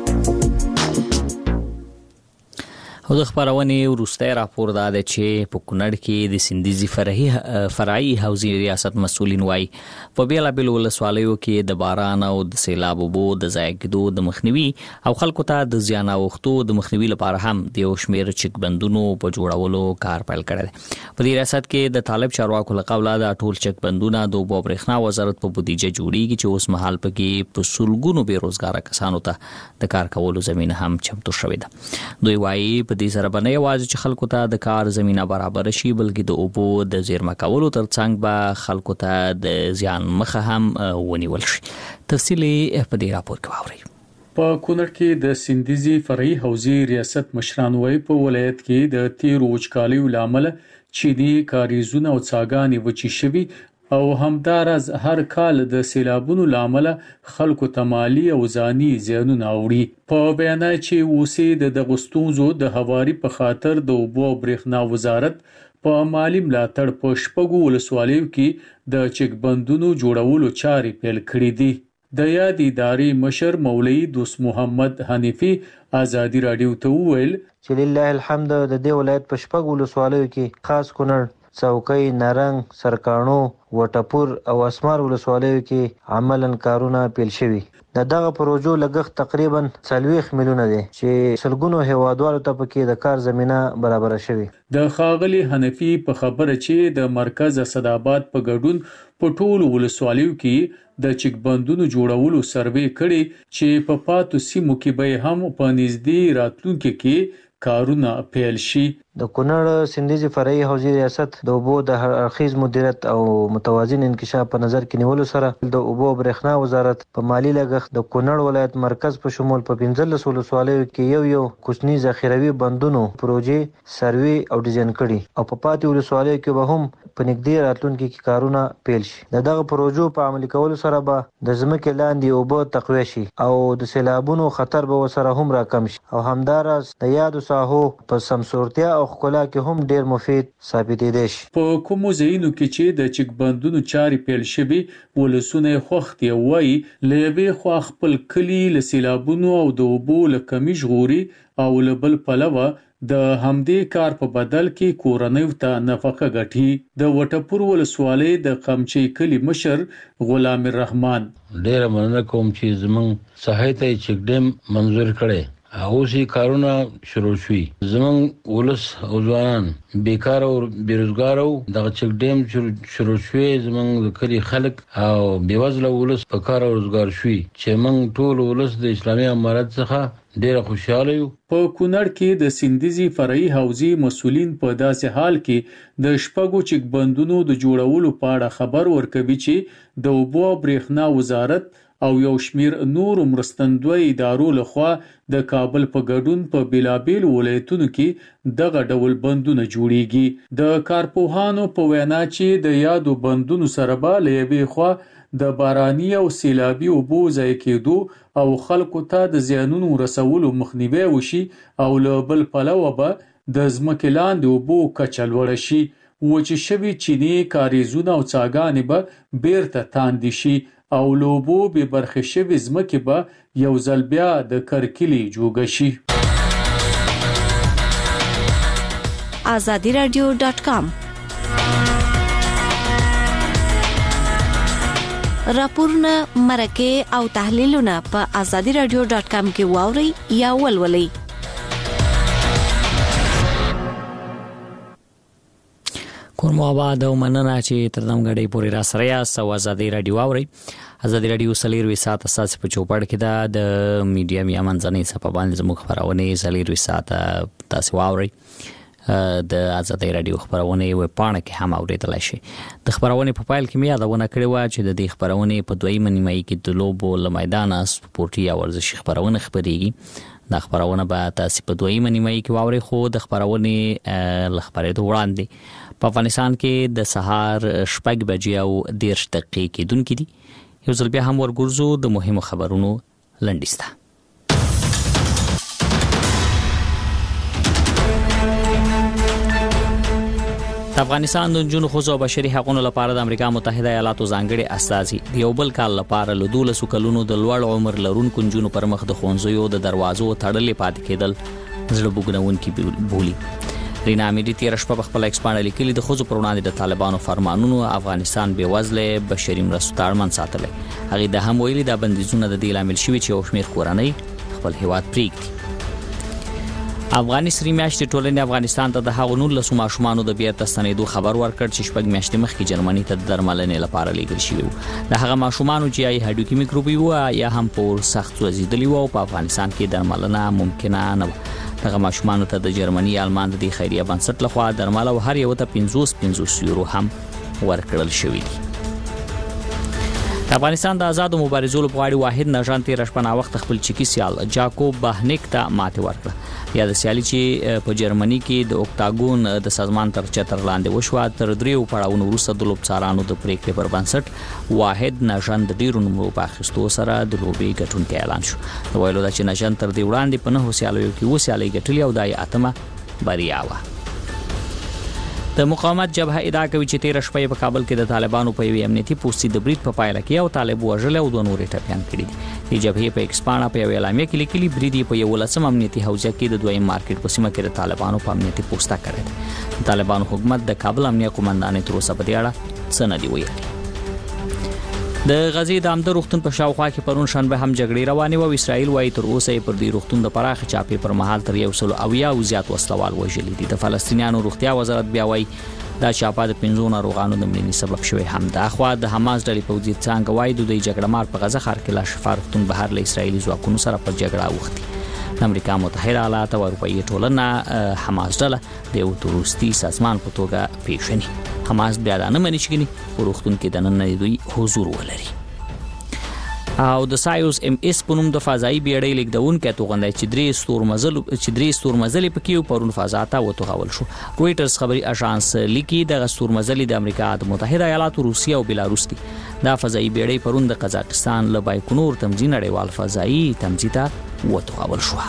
او د خبرونې وروستی راپور دا دی چې په کونړ کې د سندیزي فرعي فرعي حوزې ریاست مسؤلین وایي په بیلابیلو ولسوالیو کې د باران او د سیلاب اوبو د ضایع کېدو د مخنیوي او خلکو ته د زیان اوښتو د مخنیوي لپاره هم د یو شمېر چک بندونو په جوړولو کار پیل کړی دی. په دې ریاست کې د طالب چارواکو له قوله د ټول چک بندونه د اوبو او برېښنا وزارت په بودیجه جوړیږي چې اوس مهال پکې په سلګونو بېروزګاره کسانو ته د کار کولو زمینه هم چمتو شوې ده. دوی وایي په دې سره به نه یوازې چې خلکو ته د کار زمینه برابر شي بلکې د اوبو د زیرمه کولو ترڅنګ به خلکو ته د زیان مخه هم ونیول شي. تفصیلي په دې راپور کې واورئ. په کونړ کې د سندیزي فرعي حوزې ریاست مشران وایي په ولایت کې د تیرو وچکالیو له امله چینی کاریزونه او څاګانې وچې شوي او همداراز هر کال د سیلابونو له امله خلکو ته مالي او ځاني زیانونه اوړي. په بیان چې اوسې د دغو ستونزو د هواري په خاطر د اوبو او برېښنا وزارت په مالي ملاتړ په شپږو ولسوالیو کې د چک بندونو جوړولو چارې پیل کړې دي. د یاد ادارې مشر مولوي دوست محمد حنیفي آزادي رادیو ته وویل چې لله الحمد د دې ولایت په شپږو ولسوالیو کې خاص کونړ، څوکۍ، نرنګ، سرکاڼو، وټپور او اسمار ولسوالیو کې عملاً کارونه پیل شوي. د دغه پروژو لګښت تقریبا څلوېښت میلیونه دی چې سلګونو هیوادوالو ته پکې د کار زمینه برابره شوي. د ښاغلي حنفي په خبره چې د مرکز اسداباد په ګډون په ټولو ولسوالیو کې د چک بندونو جوړولو سروې کړي چې په پاتو سیمو کې به هم په نږدې راتلونکي کې کارونه پیل شي. د کونړ سندیزي فرعي حوزې ریاست د اوبو د هرخیز مدیریت او متوازن انکشاف په نظر کې نیولو سره د اوبو او برېښنا وزارت په مالی لګښت د کونړ ولایت مرکز په شمول په پنځلس ولسوالیو کې یو یو کوچني ذخیروي بندونو پروژې سروې او ډیزاین کړي او په پاتې ولسوالیو کې به هم په نږدې راتلونکي کې کارونه پیل شي. د دغه پروژو په عملي کولو سره به د ځمکې لاندې اوبه تقویه شي او د سیلابونو خطر به ورسره هم راکم شي او همداراز د یادو ساحو په سمسورتیا او خپلا کې هم ډیر مفید ثابتېدای شي. په کومو ځایونو کې چې د چک بندونو چارې پیل شوي ولسونه خوښ دي وایي له یوې خوا خپل کلي له سیلابونو او د اوبو له کمي ژغوري او له بل پلوه د همدې کار په بدل کې کورنیو ته نفقه ګټي. د وټپور ولسوالۍ د قمچۍ کلي مشر غلام الرحمن ډیر مننه کوم چې زمونږ صحه ته چک ډیم منظور کړي او سي کارونه شروع شوي. زمونږ ولس او ځوانان بیکار او بیروزګار او د چک ډیم شروع شوي. زمونږ د کلي خلک او بیوزله ولس په کار او روزګار شوي چې موږ ټول ولس د اسلامي امارت څخه ډیر خوشاله یو. په کونړ کې د سندیزي فرعي حوزې مسؤلین په داسې حال کې د شپږو چک بندونو د جوړولو په اړه خبر ورکوي چې د اوبو او برېښنا وزارت او یو شمیر نور مرستندوی ادارو لخوا د کابل په ګډون په بیلابیل ولایتونو کې دغه ډول بندونه جوړیږي. د کارپوهانو په وینا چې د یادو بندونو سره به له یوې خوا د باراني او سیلابي اوبو ضایع کېدو او خلکو ته د زیانونو رسولو مخنیوی وشي او له بل پلوه به د ځمکې لاندې اوبو کچه لوړه شي. وچې شوي چینې کاریزونه او څاګانې به بیرته تاندې شي او لوبو به برخه شوي ځمکې به یو ځل بیا د کرکلي جوګه شي. آزادي رادیو ډاټ کام راپورونه مرکه او تحلیلونه په آزادي رادیو ډاټ کام کې واوري یا ولولئ. کورمو آباد او مننه چې تر دم غړې پورې را سره یاست او آزادي رادیو اوري. آزادي رادیو سلیروي ساعت اساس په چوپړ کې دا د میډیا میا منځنۍ صفه باندې زموږ خبرونه سلیروي ساعت تاسو واوري. د آزادۍ رادیو خبرونه وې پاڼه کې هم اوریدلای شي. د خبرونه په پایل کې مې یادونه کړې و چې د دې خبرونه په دویمه نیمایي کې د لوبو له میدانه سپورتي او ورزشي خبرونه خبريږي. د خبرونه به تاسو په دویمه نیمایي کې واوري، خو د خبرونه ل خبرېدو وړاندې په افغانستان کې د سهار شپږ بجې او دېرش دقیقې کېدونکې دي. یو ځل بیا هم ورګرځو د مهمو خبرونو لنډیسته. د افغانستان د جنوب خوځو بشري حقوقو لپاره د امریکا متحده ایالاتو ځانګړي استازي د یو بل کال لپاره له دولسو کلونو د لوړ عمر لرونکو جنونو پر مخ د ښوونځیو د دروازو تړلې پاتې کېدل زړه بوږنونکي بولي. رینا امیری تیر شپه په خپل ایکسپانډ لیکلي د خوځو پر وړاندې د طالبانو فرمانونو افغانستان بې وزله بشري مرستو ته اړمن ساتلی. هغه د هم ویلي د بندیزونو د دې لامل شوي چې یو شمېر کورنۍ خپل هیواد پرېږدي. افغاني سری میاشتې ټولنې افغانستان ته د هغو نولسو ماشومانو د بیرته ستنېدو خبر ورکړ چې شپږ میاشتې مخکې جرمني ته د درملنې لپاره لیږل شوي وو. د هغه ماشومانو چې یا هډوکي میکروبي وو یا هم په سخت سوځېدلي وو او په افغانستان کې درملنه ممکنه نه وه. دغه ماشومانو ته د جرمني آلمان د دې خیریه بنسټ لخوا درمل او هر یو ته پنځوس پنځوس یورو هم ورکړل شوي دي. د افغانستان د آزادو مبارزو لپاره واحد نژان تیر شپه وخت خپل چکی سیال جاکوب باهنیک ته ماته ورکړه. یا د سیالي چې په جرمني کې د اوکتاګون د سازمان تر چتر لاندې وشوه تر دریو پړاوونو وروسته د لوبڅارانو د پریکړې پر بنسټ واحد نژان د ډیرو نمرو په اخیستو سره د لوبې ګټونکی اعلان شو. د ویلو دا چې نژان تر دې وړاندې په نهو سیالیو کې اووه سیالۍ ګټلې او دا یې اتمه بریا وه. د مقاومت جبهه ادعا کوي چې تیر شپه په کابل کې د طالبانو په یوې امنیتي پوستې د برید په پایله کې او طالب وژل او دوه نورې ټپیان کړي دي. د جبهې په ایکسپانډ په یوې اعلامیه کې لیکلي برید په یولسم امنیتي حوزه کې د دویم مارکیټ په سیمه کې د طالبانو په امنیتي پوسټه کړی دی. طالبانو حکومت د کابل امنیه قومندانې تر اوسه په دې اړه څه نه دی ویلي. د غزې د عمده روغتون په شاوخوا کې پرون شنبه هم جګړې روانې وې. اسرائیل وايي تر اوسه یې پر دې روغتون د پراخ چاپې پر مهال تر یو سل اویا او زیات وسلوال وژلي دي. د فلسطینیانو روغتیا وزارت بیا وايي دا چاپه د پنځو ناروغانو د مړینې سبب شوی هم ده. خو د حماس ډلې پوځي څنګه وايي د دوی جګړه مار په غزه ښار کې لا شفا روغتون بهر له اسرائیلي ځواکونو سره پر جګړه اوښتي. د امریکا متحده ایالات او اروپایي ټولنه حماس ډله د یو تروریستي سازمان په توګه پیژني. حماس بیا دا نه مني چې په روغتون کې دننه دوی حضور ولري. او د سایوس ام اس په نوم د فضایي بیړۍ لیکدونکو توغندای چې درې ستورمزل چې درې ستورمزل پکې پرون فضا ته وتوغول شو. رويټرز خبري اژانس لیکي د ستورمزل د امریکا د متحده ایالاتو روسیه او بلاروس دي. دا فضایي بیړۍ پرون د قزاقستان له بایکونور تمځي نړیوال فضایي تمځي ته وتوغول شو.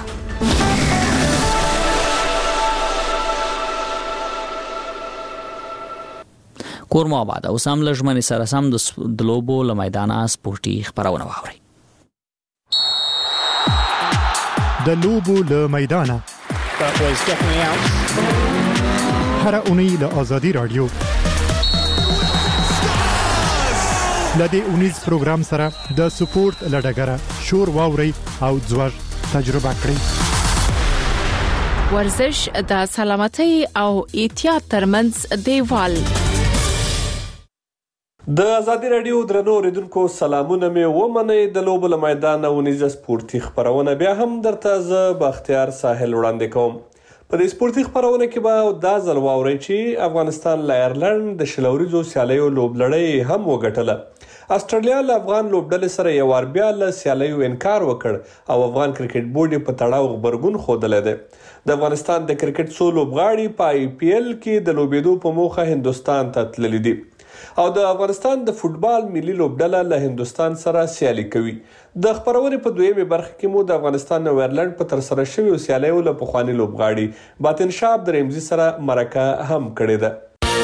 کورمو آباد او سم لژمنې سره سم د لوبو له میدانه سپورتي خبرونه واوري. د لوبو له میدانه هر اونۍ له آزادي رادیو لدې اونیز پروګرام سره د سپورت لډګره شور واوري او ځوړ تجربه کړئ. ورزش د سلامتۍ او احتیاط ترمنځ دیوال. د آزادي رادیو درنو اوریدونکو سلامونه مې ومنئ. د لوبو له میدانه ونیزه سپورتي خبرونه بیا هم درته زه بختیار ساحل وړاندې کوم. په دې سپورتي خبرونه کې به دا ځل واورئ چې افغانستان له ایرلند د شل اوریزو سیالیو لوبلړۍ هم وګټله. استرالیا له افغان لوبډلې سره یو وار بیا له سیالیو انکار وکړ او افغان کرکټ بورډ په تړاو غبرګون ښودلی دی. د افغانستان د کرکټ څو لوبغاړي په آی پی ایل کې د لوبېدو په موخه هندوستان ته تللي دي او د افغانستان د فوټبال ملي لوبډله له هندوستان سره سیالي کوي. د خبرونې په دویمه برخه کې مو د افغانستان او ایرلند په تر سره شویو سیالیو له پخواني لوبغاړي باطن شاه عبدالرحمزي سره مرکه هم کړې ده.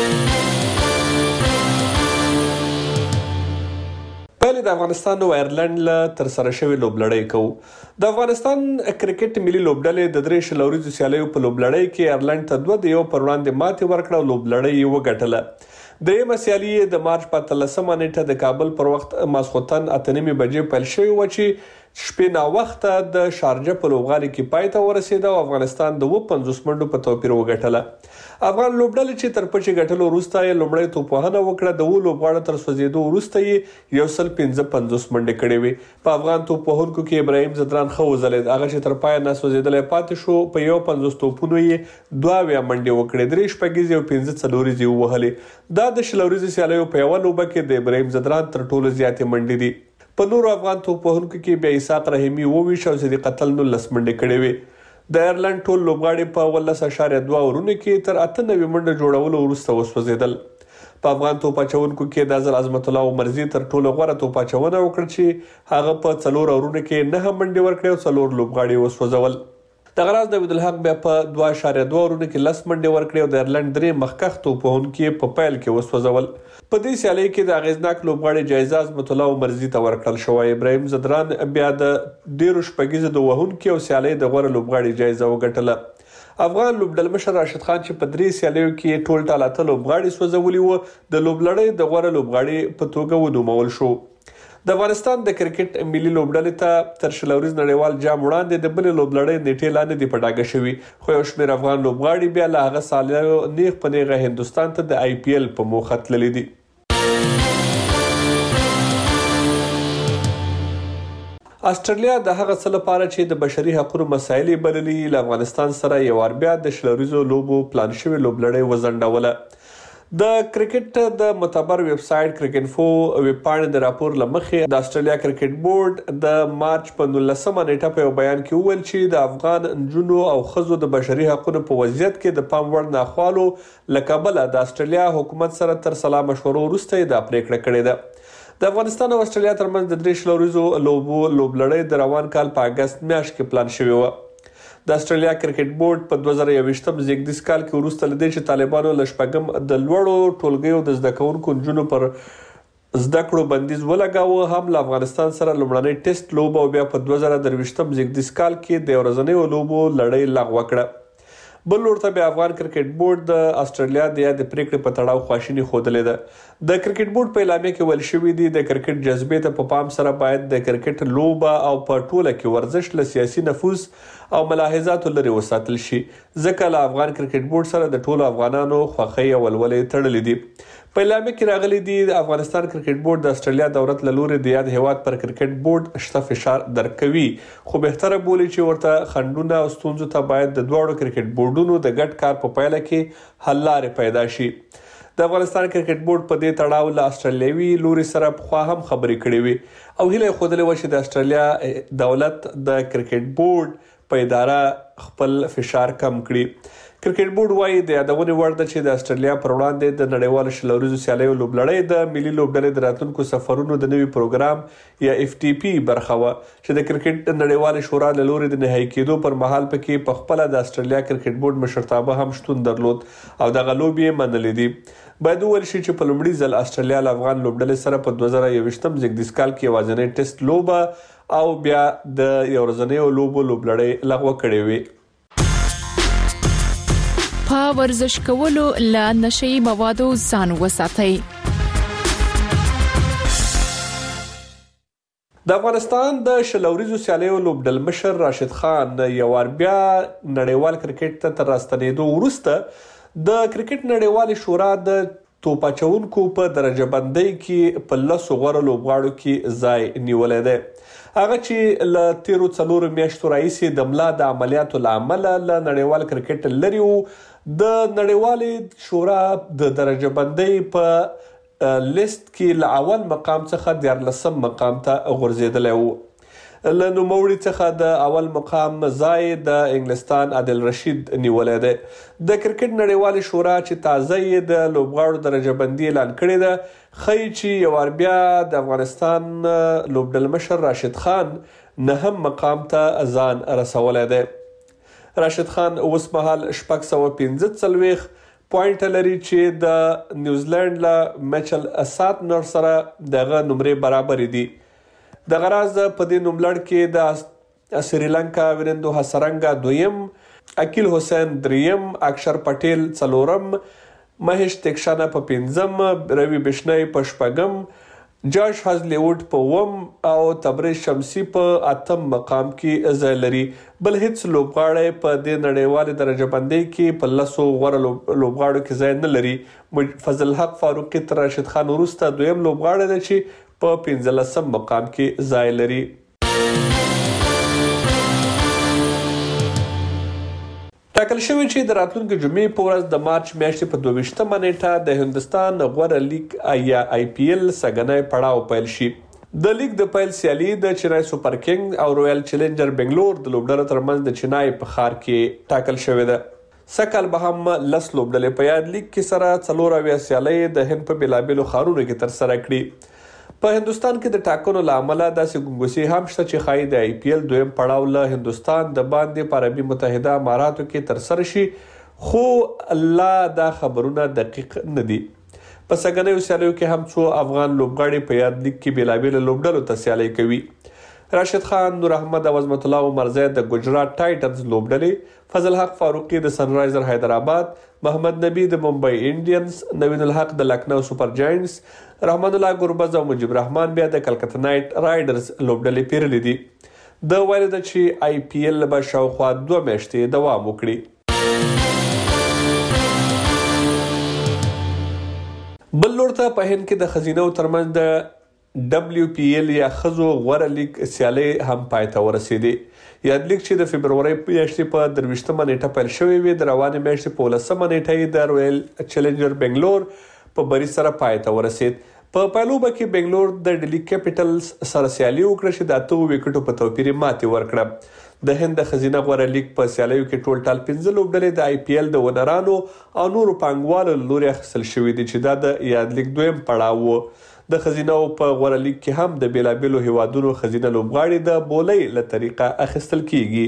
پهلې د افغانستان او ایرلند له تر سره شوی لوبلړۍ کوو. د افغانستان کرکټ ملي لوبډلې د درې شل اوریزو سیالیو په لوبلړۍ کې ایرلند ته دوه د یو پر وړاندې ماتې ورکړه او لوبلړۍ یې وګټله. درېیمه سیالي د مارچ په اتلسمه نیټه د کابل پر وخت ماسخوتن اته نیمې بجې پیل شوې وه چې شپې ناوخته د شارجه په لوبغالي کې پای ته ورسېده او افغانستان د اووه پنځوس منډو په توپیر وګټله. افغان لوبډلې چې تر پچې ګټلو وروسته یې لومړی توپوهنه وکړه، د اوو لوبغاړو تر سوځېدو وروسته یې یو سل پنځه پنځوس منډې کړې وې. په افغان توپوهونکو کې ابراهیم ځدران ښه وځلېد، هغه چې تر پایه ناسوځېدلی پاتې شو. په یو پنځوس توپونو یې دوه اویا منډې وکړې، درې شپږیزې او پنځه څلوریزې ووهلې. دا د شل ورځې سیالیو په یوه لوبه کې د ابراهیم ځدران تر ټولو زیاتې منډې دي. په نورو افغان توپوهونکو کې بیا اسحاق رحیمي اووه ویشت او صدیق اتل نولس منډې کړې وې. د ایرلند ټول لوبغاړي په اوولس اعشاریه دوه اورونو کې تر اته نوي منډه جوړولو وروسته وسوځېدل. په افغان توپ اچوونکو کې دا ځل عظمت الله عمرزي تر ټولو غوره توپ اچونه وکړه چې هغه په څلور اورونو کې نهه منډې ورکړې او څلور لوبغاړي وسوځول. دغه راز د عبدالحق بیا په دوه اعشاریه دوه اورونو کې لس منډې ورکړې او د ایرلند درې مخکښ توپوهونکي په پیل کې وسوځول. په دې سیالۍ کې د اغیزناک لوبغاړي جایزه عظمت الله عمرزي ته ورکړل شوی. ابراهیم ځدران بیا د ډیرو شپږیزو د وهونکي او سیالۍ د غوره لوبغاړي جایزه وګټله. افغان لوبډلمشر راشد خان چې په درې سیالیو کې ټول ټال اته لوبغاړي سوځولي وو، د لوبلړۍ د غوره لوبغاړي په توګه ونومول شو. د افغانستان د کرکټ ملي لوبډلې ته تر شل ورځ نړیوال جام وړاندې د بلې لوبلړۍ نیټې لا نه دي په ډاګه شوي، خو یو شمېر افغان لوبغاړي بیا له هغه سالیو نیغ په نیغه هندوستان ته د آی پی ایل په موخه تللي دي. استرالیا د هغه څه لپاره چې د بشري حقوقو مسایل یې بللي له افغانستان سره یو وار بیا د شل ورځو لوبو پلان شوې لوبلړۍ وځنډوله. د کرکټ د معتبر ویب سایټ کرکینفو ویب پاڼې د راپور له مخې د استرالیا کرکټ بورډ د مارچ په نولسمه نیټه په یو بیان کې وویل چې د افغان نجونو او ښځو د بشري حقوقو په وضعیت کې د پام وړ ناخوالو له کبله د استرالیا حکومت سره تر سلا مشورو وروسته یې دا پریکړه کړې ده. د افغانستان او استرالیا ترمنځ د درې شل ورځو لوبو لوبلړۍ د روان کال په اګست میاشت کې پلان شوې وه. د استرالیا کرکټ بورډ په دوه زره یوویشتم زیږدیز کال کې وروسته له دې چې طالبانو له شپږم د لوړو ټولګیو د زده کوونکو نجونو پر زده کړو بندیز ولګاوه، هم له افغانستان سره لومړنۍ ټیسټ لوبه او بیا په دوه زره درویشتم زیږدیز کال کې د ورځنیو لوبو لړۍ لغوه کړه. بل ورته بیا افغان کرکټ بورډ د استرالیا د یاد پریکړې په تړاو خواشیني ښودلې ده. د کرکټ بورډ په اعلامیه کې ویل شوي دي د کرکټ جذبې ته په پام سره باید د کرکټ لوبه او په ټوله کې ورزش له سیاسي نفوذ او ملاحظاتو لرې وساتل شي، ځکه له افغان کرکټ بورډ سره د ټولو افغانانو خوښۍ او ولولې تړلې دي. په اعلامیه کې راغلي دي د افغانستان کرکټ بورډ د استرالیا دولت له لوري د یاد هیواد پر کرکټ بورډ شته فشار درکوي، خو بهتره بولي چې ورته خنډونه او ستونزو ته باید د دواړو کرکټ بورډونو د ګډ کار په پایله کې حل لارې پیدا شي. د افغانستان کرکټ بورډ په دې تړاو له استرالیوي لوري سره پخوا هم خبرې کړې وي او هیله یې ښودلې وه چې د استرالیا دولت د کرکټ بورډ په اداره خپل فشار کم کړي. کرکټ بورډ وایي د یادونې وړ ده چې د استرالیا پر وړاندې د نړیوالو شل ورځو سیالیو لوبلړۍ د ملي لوبډلې د راتلونکو سفرونو د نوي پروګرام یا اف ټي پي برخه وه چې د کرکټ نړیوالې شورا له لوري د نهایي کېدو پر مهال پکې په خپله د استرالیا کرکټ بورډ مشرتابه هم شتون درلود او دغه لوبې یې منلې دي. باید وویل شي چې په لومړي ځل استرالیا له افغان لوبډلې سره په دوه زره یوویشتم زیږدیز کال کې یوازینۍ ټیسټ لوبه او بیا د یو ورځنیو لوبو لوبلړۍ لغوه کړې وې. په ورزش کولو له نشئی موادو ځان وساتئ. د افغانستان د شل ورځو سیالیو لوبډلمشر راشد خان یو وار بیا نړیوال کرکټ ته تر راستنېدو وروسته د کرکټ نړیوالې شورا د توپ اچوونکو په درجه بندۍ کې په لسو غوره لوبغاړو کې ځای نیولی دی. هغه چې له تیرو څلورو میاشتو راهیسې د ملا د عملیاتو له امله له نړیوال کرکټ لرې وو، د نړیوالې شورا د درجه بندۍ په لیست کې له اول مقام څخه دیارلسم مقام ته غورځېدلی وو. له نوموړي څخه د اول مقام ځای د انګلستان عادل رشید نیولی دی. د کرکټ نړیوالې شورا چې تازه یې د لوبغاړو درجه بندي اعلان کړې ده ښایي چې یو وار بیا د افغانستان لوبډلمشر راشد خان نهم مقام ته ځان رسولی دی. راشد خان اوس مهال شپږ سوه پنځه څلوېښت پوینټه لري چې د نیوزیلینډ له میچل ساتنر سره دغه نمرې برابرې دي. دغه راز په دې نوملړ کې د سریلانکا وینندو حسرنګا دویم، اکیل حسین دریم، اکشر پټیل څلورم، مهیش تکشانا په پنځم، روی بشنای په شپږم، جاش هازلیوډ په اووم او تبریز شمسی په اتم مقام کې ځای لري. بل هیڅ لوبغاړی په دې نړیوالې درجه بندۍ کې په لسو غوره لوبغاړو کې ځای نه لري. فضل حق فاروقي تر راشد خان وروسته دویم لوبغاړی دی چې په پنځلسم مقام کې ځای لري. ټاکل شوی چې د راتلونکي جمعې په ورځ د مارچ میاشتې په دوه ویشتمه نیټه د هندستان غوره لیګ یا آی پی ایل سږنی پړاو پیل شي. د لیګ د پیل سیالي د چنای سوپر کینګ او رویل چیلنجر بنگلور د لوبډلو ترمنځ د چنای په ښار کې ټاکل شوې ده. سږکال به هم لس لوبډلې په یاد لیګ کې سره څلور اویا سیالۍ د هند په بېلابېلو ښارونو کې ترسره کړي. په هندستان کې د ټاکنو له امله داسې ګنګوسې هم شته چې ښایي د آی پی ایل دویم پړاو له هندستان د باندې په عربي متحده اماراتو کې ترسره شي، خو لا دا خبرونه دقیق نه دي. په سږنیو سیالیو کې هم څو افغان لوبغاړي په یاد لیګ کې بېلابېلو لوبډلو ته سیالۍ کوي. راشد خان، نور احمد او عظمت الله عمرزی د ګجرات ټایټنز لوبډلې، فضل حق فاروقي د سن رایزر حیدرآباد، محمد نبی د ممبئی انډینز، نوین الحق د لکنو سپر جاینټس، رحمان الله ګربز او مجیب رحمان بیا د کلکته نایټ رایډرز لوبډلې پیرلې دي. د ویل ده چې آی پی ایل به شاوخوا دوه میاشتې دوام وکړي. بل لور ته په هند کې د ښځینو ترمنځ د ډبلیو پی ایل یا ښځو غوره لیګ سیالۍ هم پای ته ورسېدې. یاد لیګ چې د فبرورۍ میاشتې په درویشتمه نیټه پیل شوی وي، د روانې میاشتې په ولسمه نیټه یې د رویل چیلنجر بنگلور په بری سره پای ته ورسېد. په پایلوبه کې بنگلور د ډیلی کیپیټلز سره سیالي وکړه چې د اته ویکټو په توپیر یې ماتې ورکړه. د هند د ښځینه غوره لیګ په سیالیو کې ټول ټال پنځه لوبډلې د آی پی ایل د ونرانو او نورو پانګوالو له لوري اخیستل شوي دي چې دا د یاد لیګ دویم پړاو و. د ښځینو په غوره لیګ کې هم د بېلابېلو هیوادونو ښځینه لوبغاړي د بولۍ له طریقه اخیستل کیږي.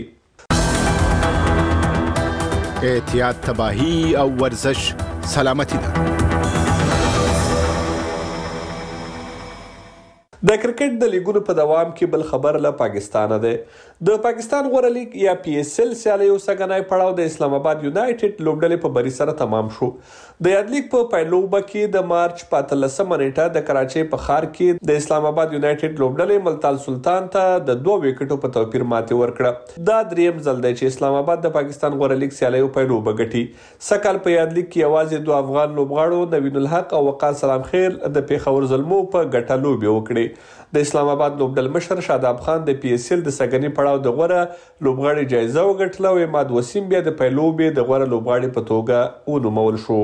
احتیاط، تباهي او ورزش سلامتی ده. د کرکټ د لیګونو په دوام کې بل خبر له پاکستانه ده. د پاکستان غوره لیګ یا پی ایس ایل سیالیو سږنی پړاو د اسلام آباد یونایټډ لوبډلې په بری سره تمام شو. د یاد لیګ په پایلوبه کې د مارچ په اتلسمه نیټه د کراچۍ په ښار کې د اسلام آباد یونایټډ لوبډلې ملتان سلطان ته د دوه ویکټو په توپیر ماتې ورکړه. دا دریم ځل دی چې اسلام آباد د پاکستان غوره لیګ سیالیو پایلوبه ګټي. سږکال په یاد لیګ کې یوازې دوه افغان لوبغاړو نوین الحق او وقار سلام خیر د پېښور زلمو په ګټه لوبې وکړې. د اسلام آباد لوبډل مشر شاداب خان د پی ایس ایل د سږني پړاو د غوره لوبغاړي جایزه وګټله او عماد وسیم بیا د پایلوبې د غوره لوبغاړي په توګه ونومول شو.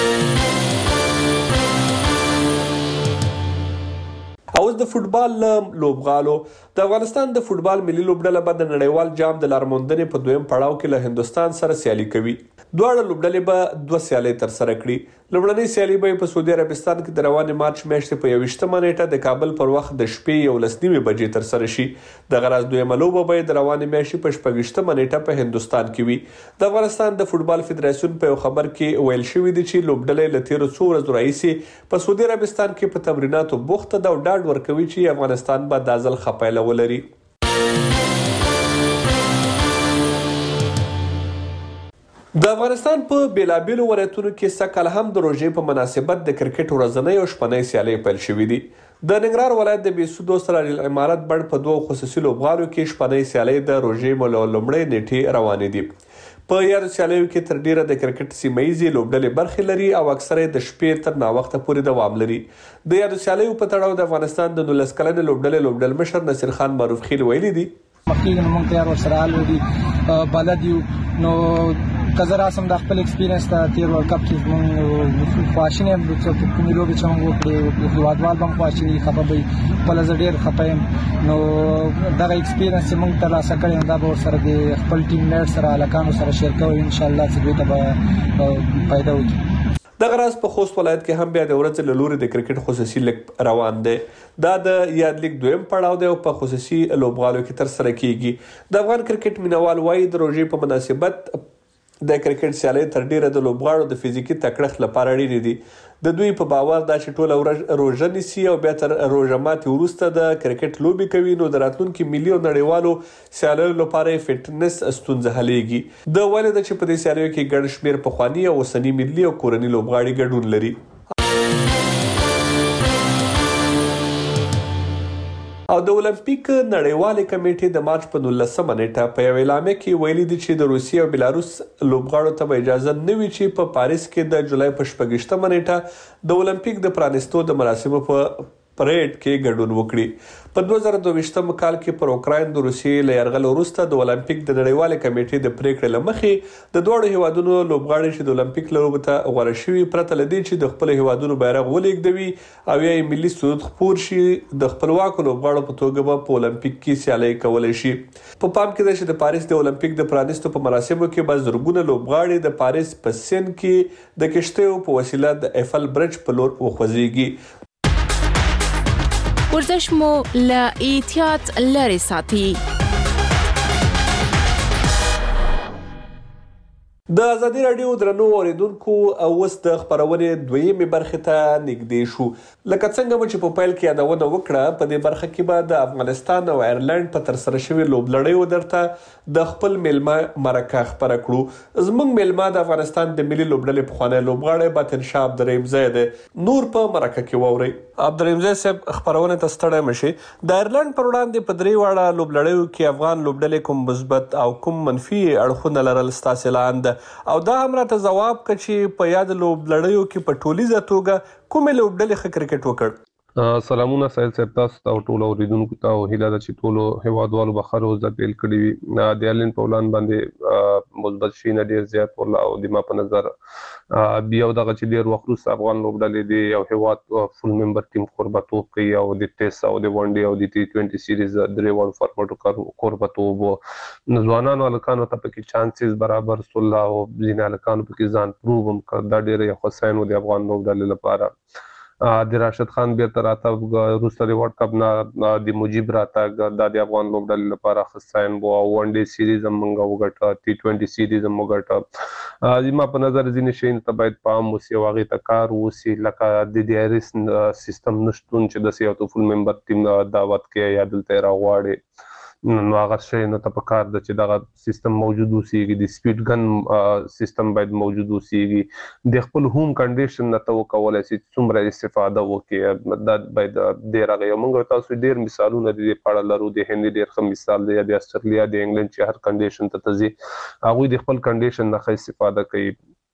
اوس د فوټبال لوبغالو. د افغانستان د فوټبال ملي لوبډله به د نړیوال جام د لارموندنې په دویم پړاو کې له هندوستان سره سیالي کوي. دواړه لوبډلې به دوه سیالۍ ترسره کړي. لومړنۍ سیالي به په سعودي عربستان کې د روانې مارچ میاشتې په یوویشتمه نیټه د کابل پر وخت د شپې یولس نیمې بجې ترسره شي. دغه راز دویمه لوبه به د روانې میاشتې په شپږویشتمه نیټه په هندوستان کې وي. د افغانستان د فوټبال فدراسیون په یو خبر کې ویل شوي دي چې لوبډلې له تېرو څو ورځو راهیسې په سعودي عربستان کې په تمریناتو بوخته ده او ډاډ ورکوي چې افغانستان به دا ځل ښه پایله ولري. د افغانستان په بیلابیلو ولایتونو کې سږکال هم د روژې په مناسبت د کرکټ ورځنۍ او شپنۍ سیالۍ پیل شوي دي. د ننګرهار ولایت د بیسودو سراج العمارت بڼ په دوه خصوصي لوبغالو کې شپنۍ سیالۍ د روژې له لومړۍ نیټې روانې دي. په یادو سیالیو کې تر ډیره د کرکټ سیمهیزې لوبډلې برخې لري او اکثره د شپې تر ناوخته پورې دوام لري. د یادو سیالیو په تړاو د افغانستان د نولس کلنې لوبډلې لوبډل مشر نصیر خان معروف خیل ویلي دي مخکې موږ تیار ورسره الودي بلد یو نو کزر اسم د خپل ایکسپیرینس ته تیر ورلد کپ کې موږ خواشینه یم چې په کومې لوبې چې موږ وکړې هیوادوال به هم خواشیني خفه به وي خپله زه ډېر خفه یم. نو دغه ایکسپیرینس چې موږ ترلاسه کړی یم دا به ورسره د خپل ټیم میټ سره هلکانو سره شیر کوو انشاءالله چې دوی ته به فایده وکړي. دغه راز په خوست ولایت کې هم بیا د ورځې له لوري د کرکټ خصوصي لیګ روان دی. دا د یاد لیګ دویم پړاو دی او په خصوصي لوبغالو کې ترسره کیږي. د افغان کرکټ مینوال وایي د روژې په مناسبت د کرکټ سیالۍ تر ډیره د لوبغاړو د فزیکي تکړښت لپاره اړینې دي. د دوی په باور دا چې ټوله ورځ روژه نیسي او بیا تر روژه ماتې وروسته د کرکټ لوبې کوي نو د راتلونکي ملي او نړیوالو سیالیو لپاره یې فټنس ستونزه حلیږي. د ویل ده چې په دې سیالیو کې ګڼ شمېر پخواني او اوسني ملي او کورني لوبغاړي ګډون لري. او د اولمپیک نړیوالې کمیټې د مارچ په نولسمه نیټه په یو اعلامیه کې ویلي دي چې د روسیې او بلاروس لوبغاړو ته به اجازه نه وي چې په پاریس کې د جولای په شپږیشتمه نیټه د اولمپیک د پرانیستو د مراسمو په پریډ کې ګډون وکړي. په دوه زره دوه کال کې پر اوکراین د روسیې له یرغل وروسته د اولمپیک د نړیوالې کمیټې د پریکړې له مخې د دواړو هیوادونو لوبغاړي چې د اولمپیک لوبو ته غوړه شوي پرته له دې چې د خپل هیوادونو بیرغ ولېږدوي او یا یې ملي سرود خپور شي د خپلواکو لوبغاړو په توګه به په اولمپیک کې سیالي کولی شي. په پام کې ده چې د پاریس د اولمپیک د پرانیستو په مراسمو کې به زرګونه لوبغاړي د پاریس په سین کې د کشتیو په وسیله د ایفل برج په لور وخوځيږي. ورزش مو له احتیاط لري ساتي. د ازادي راډیو درنو اوریدونکو او اوس د خبرونې دویمې برخې ته نږدې شو. لکه څنګه مو چې په پیل کې یادونه وکړه، په دې برخه کې به د افغانستان او آیرلند په ترسره شوي لوبلړیو درته د خپل میلمه مرکه خبره کړو. زموږ میلمه د افغانستان د ملي لوبډلې پخوانی لوبغاړی باطن شاه عبدالرحیمزی دی. نور په مرکه کې واورئ. عبدالرحیمزی صاحب، خبرونه ته ستړی مشئ. د آیرلند پر وړاندې په درې واړه لوبلړیو کې افغان لوبډلې کوم مثبت او کوم منفي اړخونه لرل ستاسې لاندې، او دا هم راته ځواب کړه چې په یاد لوبلړیو کې په ټولیزه توګه کومې لوبډلې ښه کرکټ وکړ. سلامونه سایل صاحب، تاسو ته او ټولو اوریدونکو ته هیله ده چې ټولو هیوادوالو به ښه روز پیل کړي وي. د آیرلند په وړاندې باندې مثبت شیونه ډېر زیات ول او د ما په نظر بیا دغه چې ډېر وخت وروسته افغان لوبډلې د یو هیواد فول ممبر ټیم کوربتوب کوي او د ټیسټ او د ون ډے او د ټي ټوینټي سیریز درې واړو فارمټو کوربتوب ځوانانو هلکانو ته پکې چانسز برابر سول او ځینې هلکانو پکې ځان پروو هم کړ. دا ډېره یو ښه ساین و د افغان لوبډلې لپاره. د راشد خان بیرته راتګ وروسته د ورلډ کپ نه د مجیب راتګ دا د افغان لوبډلې لپاره ښه ساین و. ون ډے سیریز هم موږ وګټه، ټي ټوینټي سیریز هم وګټه. زما په نظر ځینې شیانو ته باید پام وسي او هغې ته کار وسي، لکه د ډي آر ایس سیستم نشتون چې داسې یو فول ممبر ټیم دعوت کوي یا دلته یې راغواړي، نو هغه شیانو ته پکار ده چې دغه سیستم موجود اوسیږي. د سپیډ ګن سیستم باید موجود اوسیږي. د خپل هوم کنډیشن نه ته وکولی سي څومره استفاده وکړي، دا باید ډېر هغه یو موږ تاسو ډېر مثالونه د دې په اړه لرو. د هند ډېر ښه مثال دی، یا د استرالیا د انګلند چې هر کنډیشن ته ته ځي هغوی د خپل کنډیشن نه ښه استفاده کوي.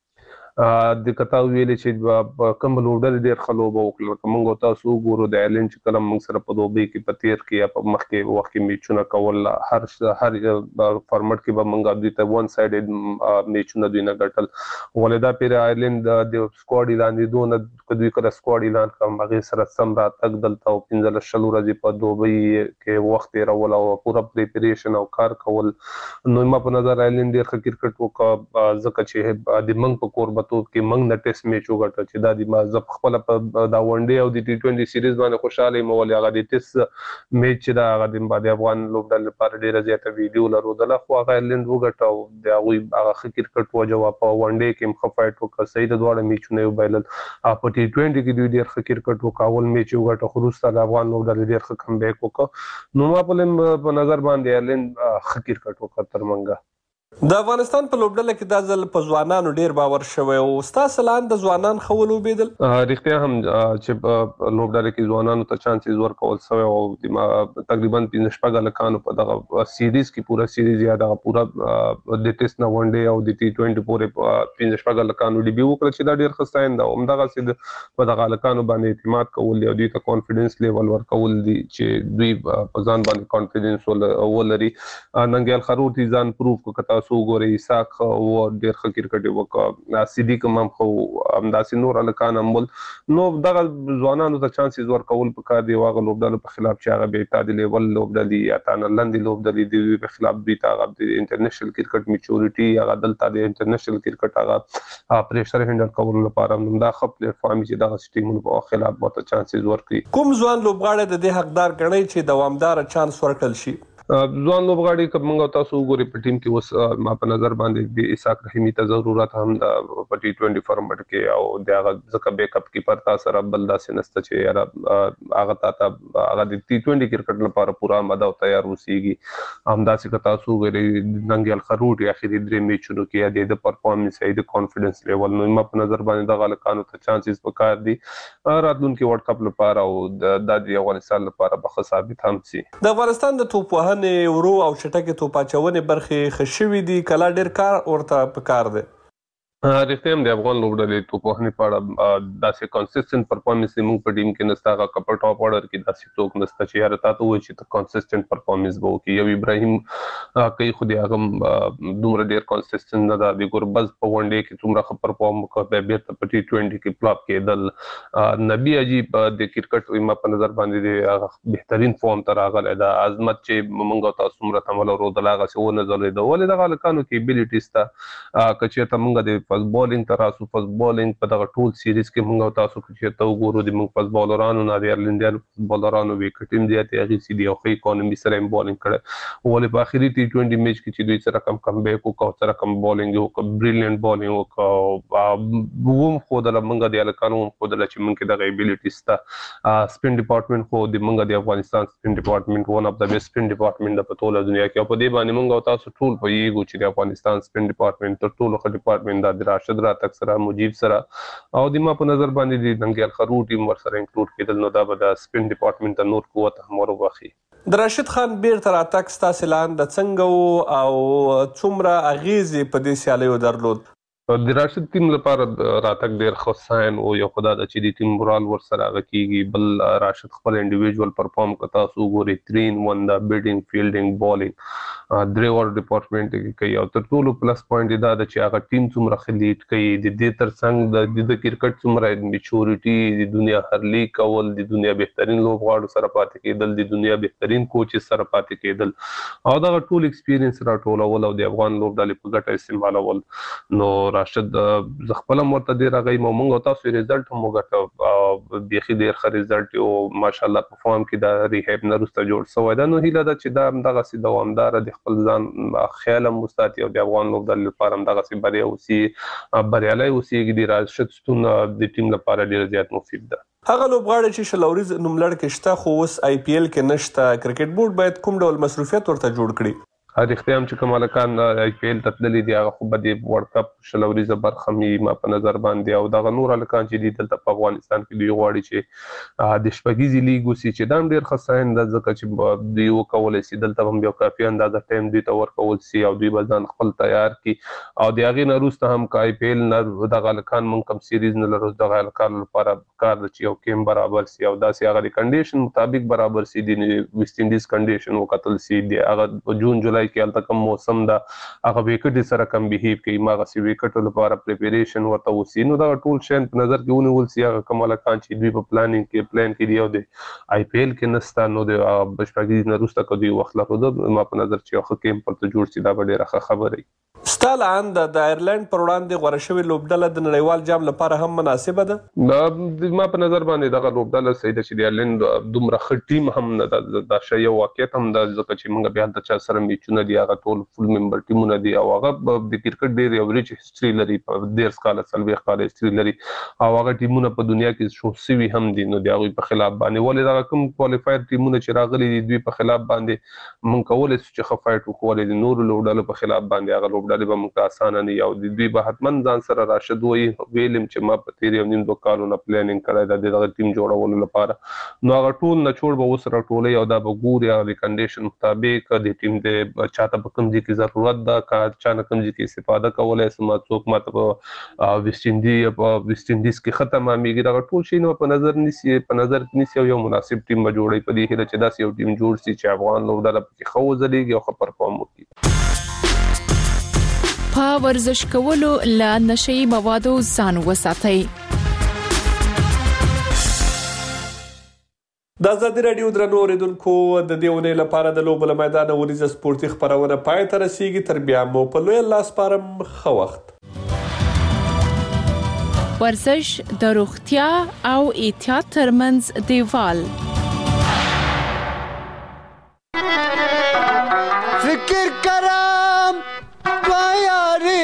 د کتا ویلې چې کوم لوبډلې ډېر ښه لوبه وکړه، لکه موږ تاسو وګورو د آیرلند چې کله موږ سره په دوبۍ کې په تیر کې یا په مخکې وخت کې میچونه کول، هر هر فارمټ کې به موږ دوی ته ون سایډ میچونه دوی نه ګټل. ولې دا پیر آیرلند د سکواډ اعلانېدو نه که دوی کله سکواډ اعلان کړم هغې سره سم راتګ دلته او پنځلس شل ورځې په دوبۍ کې وخت تېرول او پوره پریپریشن او کار کول. نو ما په نظر آیرلند ډېر ښه کرکټ وکړه، ځکه چې د موږ په کوربه توب کې موږ نه ټیسټ میچ وګټه چې دا د ما زه خپله په دا ون ډے او د ټي ټوینټي سیریز باندې خوشحاله یم. ولې هغه د ټیسټ میچ چې دا هغه د افغان لوبډلې لپاره ډېره زیاته ویډیو لرودله، خو هغه آیرلند وګټه او د هغوی هغه ښه کرکټ وجه وه. په ون ډے کې هم ښه فایټ وکړه، صحیح د دواړه میچونه یې وبایلل. په ټي ټوینټي کې دوی ډېر ښه کرکټ وکړه، اول میچ یې وګټه خو وروسته د افغان لوبډلې ډېر ښه کم بیک وکړه. نو ما په نظر باندې آیرلند ښه کرکټ وکړه تر موږه. د افغانستان په لوبډله کې دا ځل په ځوانانو ډیر باور شوی او ستاسو لاندې ځوانان ښه ولوبېدل. رښتیا هم چې په لوبډله کې ځوانانو ته چانسز ورکول شوی او تقریبا پنځه شپږ هلکانو په دغه سیریز کې پوره سیریز یا دغه پوره د ټیسټ نه ون ډے او د ټي ټوینټي پورې پنځه شپږ هلکانو ډیبیو وکړه چې دا ډېر ښه ساین ده. همدغسې په دغه هلکانو باندې اعتماد کول دي او دوی ته کانفیډنس لیول ورکول دي چې دوی په ځان باندې کانفیډنس ولري. ننګیال خرور دي ځان پروف کړه، تاسو وګورئ اسحاق او ډېر ښه کرکټ یې وکړه، صدیق هم ښه همداسې نور هلکان هم ول. نو دغه ځوانانو ته چانسز ورکول پکار دي او هغه لوبډلو په خلاف چې هغه بې اعتمادي لیول لوبډلې یا تانرلندې لوبډلې د دوی په خلاف دوی ته هغه د انټرنیشنل کرکټ میچورټي هغه دلته د انټرنیشنل کرکټ هغه پریشر هینډل کولو لپاره دا ښه پلیټفارم چې دغه ټیمونو په خلاف ورته چانسز ورکړي. کوم ځوان لوبغاړی د دې حقدار ګڼئ چې دوامداره چانس ورکړل شي؟ ځوان لوبغاړي کوم موږ تاسو وګورئ په ټیم کې اوس ما په نظر باندې د اسحاق رحیمي ته ضرورت هم د په ټي ټوئنټي فارمټ کې او د هغه ځکه بیک اپ کیپر تاسو سره بل داسې نسته چې یاره هغه تاسو هغه د ټي ټوئنټي کرکټ لپاره پورا آماده او تیار اوسېږي هم داسې که تاسو وګورئ ننګیال خروټ اخیری درې میچونو کې د پرفارمنس ای د کانفیډنس لیول نو ما په نظر باندې د غلکانو ته چانسز پکار دي راتلونکي ورلد کپ لپاره او د افغانستان لپاره به ثابت هم سي. د افغانستان د توپ وهنې ورو او چټکې توپ اچونې برخې ښه شوي دي کله ډېر کار ورته پکار دی. رښتیا هم د افغان لوبډلې توپ وهنې په اړه داسې کنسسټنټ پرفارمنس موږ په ټیم کې نسته هغه کپل ټاپ اورډر کې داسې څوک نسته چې یاره تا ته وایي چې ته کنسسټنټ پرفارمنس به وکړي. یو ابراهیم کوي خو د هغه دومره ډېر کنسسټنټ نه ده د ګوربز په ون ډے کې څومره ښه پرفارم وکړ بیا بېرته په ټي ټوئنټي کې فلاپ کېدل. نبي عجیب د کرکټ ما په نظر باندې د هغه بهترین فارم ته راغلی ده. عظمت چې موږ تاسو څومره تمل ورودل هغسې ونه ځلېده ولې دغه هلکانو کې ابیلیټیز ته که چېرته موږ د فاست بالینګ ته راسو فاست بالینګ په دغه ټول سیریز کې موږ تاسو که چېرته وګورو د موږ فاست بالرانو نه د ایرلینډیانو فاست بالرانو وکټ هم زیاتې اخیستي دي او ښه اکانومي سره یې بالینګ کړی ولې په آخري ټي ټوئنټي میچ کې چې دوی څه رقم کم بیک وکړه او څه رقم بالینګ یې وکړه بریلینټ بالینګ وکړه وم ښودله موږ د هلکانو وم ښودله چې موږ کې دغه ایبیلیټي شته. سپین ډپارټمنټ خو د موږ د افغانستان سپین ډپارټمنټ ون اف د بیسټ سپین ډپارټمنټ ده په ټوله دنیا کې او په دې باندې موږ تاسو ټول پوهېږو چې د افغانستان سپین ډپارټمنټ تر ټولو ښه ډپارټمنټ ده د راشد راتګ سره مجیب سره او د ما په نظر باندې د ننګیال خروټ ټیم ورسره انکلوډ کېدل نو دا به د سپین ډپارټمنټ ته نور قوت هم وربخي. د راشد خان بیرته راتګ ستاسې لاندې څنګه و او څومره اغیزې په دې سیالیو درلود؟ د راشد ټیم لپاره راتګ ډېر ښه ساین او یو خو دا ده چې د ټیم مورال ورسره هغه کېږي. بل راشد خپل انډیویژوال پرفارم که تاسو وګورئ تhree in one ده بیټینګ فیلډینګ بالینګ درې واړه ډپارټمنټ کې کوي او تر ټولو پلس پوینټ یې دا ده چې هغه ټیم څومره ښه لیډ کوي د دې تر څنګ د کرکټ څومره میچورټي د دنیا هر لیګ کول د دنیا بهترین لوبغاړو سره پاتې کېدل د دنیا بهترین کوچز سره پاتې کېدل او دغه ټول ایکسپیرینس راټولول او د افغان لوبډلې په ګټه استعمالول. نو راشد زه خپله هم ورته ډېر راغیم او موږ او تاسو یې رزلټ هم وګټه بیخي ډېر ښه رزلټ او ماشاءالله په فارم کې دا ریهیب نه وروسته جوړ شوی ده. نو هیله ده چې دا همدغسې دوامداره د خپل ځان خیال هم وساتي او د افغان لوبډلې لپاره همدغسې بریا اوسي بریالی اوسېږي. د راشد شتون د ټیم لپاره ډېر زیات مفید ده. هغه لوبغاړی چې شل اوریز نوملړ کې شته خو اوس آی پی ایل کې نشته کرکټ بورډ باید کوم ډول مصروفیت ورته جوړ کړي؟ رښتیا هم چې کوم هلکان آی پی ایل ته تللي دي هغه خو به د ورلډ کپ شل اوریزه برخه مي ما په نظر باندې او دغه نور هلکان چې دي دلته په افغانستان کې دوی غواړي چې د شپږیزې لیګ وسي چې دا هم ډېر ښه ساین ده ځکه چې دوی وکولی سي دلته هم یو کافي اندازه ټایم دوی ته ورکول سي او دوی به ځان خپل تیار کړي او د هغې نه وروسته هم که آی پی ایل نه دغه هلکان موږ کوم سیریز نه لرو دغه هلکانو لپاره پکار ده چې یو کیم برابر سي او داسې هغه د کنډیشن مطابق برابر سي د ویسټ انډیز کنډیشن وکتل سي د هغه جون جولای کې هلته کوم موسم ده هغه ویکټ سره کم بیهیو کوي ماغسې ویکټو لپاره پریپریشن ورته وسي نو دغه ټول شیان په نظر کې ونیول سي هغه کوم هلکان چې دوی په پلانینګ کې پلان کې دي او د آی پی ایل کې نسته نو د شپږیز نه وروسته که دوی وخت لرلوده ما په نظر چې یو ښه کیم پرته جوړ سي دا به ډېره ښه خبره وي. ستا له انده د ایرلینډ پر وړاندې غوره شوې لوبډله د نړیوال جام لپاره هم مناسبه ده؟ ما په نظر باندې دغه لوبډله صحیح ده چې د ایرلینډ دومره ښه ټیم هم نه ده دا شی یو واقعیت هم ده ځکه چې موږ بیا هلته چا سره میچونه دي هغه ټول فول ممبر ټیمونه دي او هغه د کرکټ ډېر یو ریچ هسټري لري په دېرش کاله څلوېښت کاله هسټري لري او هغه ټیمونه په دنیا کې شو سوي هم دي نو د هغوی په خلاف باندې ولې دغه کوم کوالیفایر ټیمونه چې راغلي دي دوی په خلاف باندې موږ کولی سو چې ښه فایټ وکړو ولې د نورو لوبډلو په خلاف باندې هغه لوبډلې به موږ ته اسانه نه او د دوی به حتما ځان سره راشد وایي ویلم چې ما په تېر یو نیم دوه کالو نه پلانینګ کړی ده د دغه ټیم جوړولو لپاره نو هغه ټول نچوړ به اوس راټولوي او دا به ګوري هغه د کنډیشن مطابق د ټیم د چاته په کوم ځای کې ضرورت ده که چا نه کوم ځای کې استفاده کولی سم څوک ماته په ویسټ انډي په ویسټ انډیز کې ښه تمامېږي دغه ټول شیونه په نظر نیسي په نظر نیسي او یو مناسب ټیم به جوړوي په دې هیله چې داسې یو ټیم جوړ سي چې افغان لوبډله پکې ښه وځلېږي او ښه پرفارم وکړي. په ورزش کولو له نشه‌يي موادو ځان وساتئ. د ازادي راډیو درنو اوریدونکو د دې اونۍ لپاره د لوبو له میدانه ورځ سپورتي خپرونه پای ته رسیږي تر بیا مو په لوی الله سپارم ښه وخت. ورزش د روغتیا او احتیاط ترمنځ دیوال फिक्र कराम यारी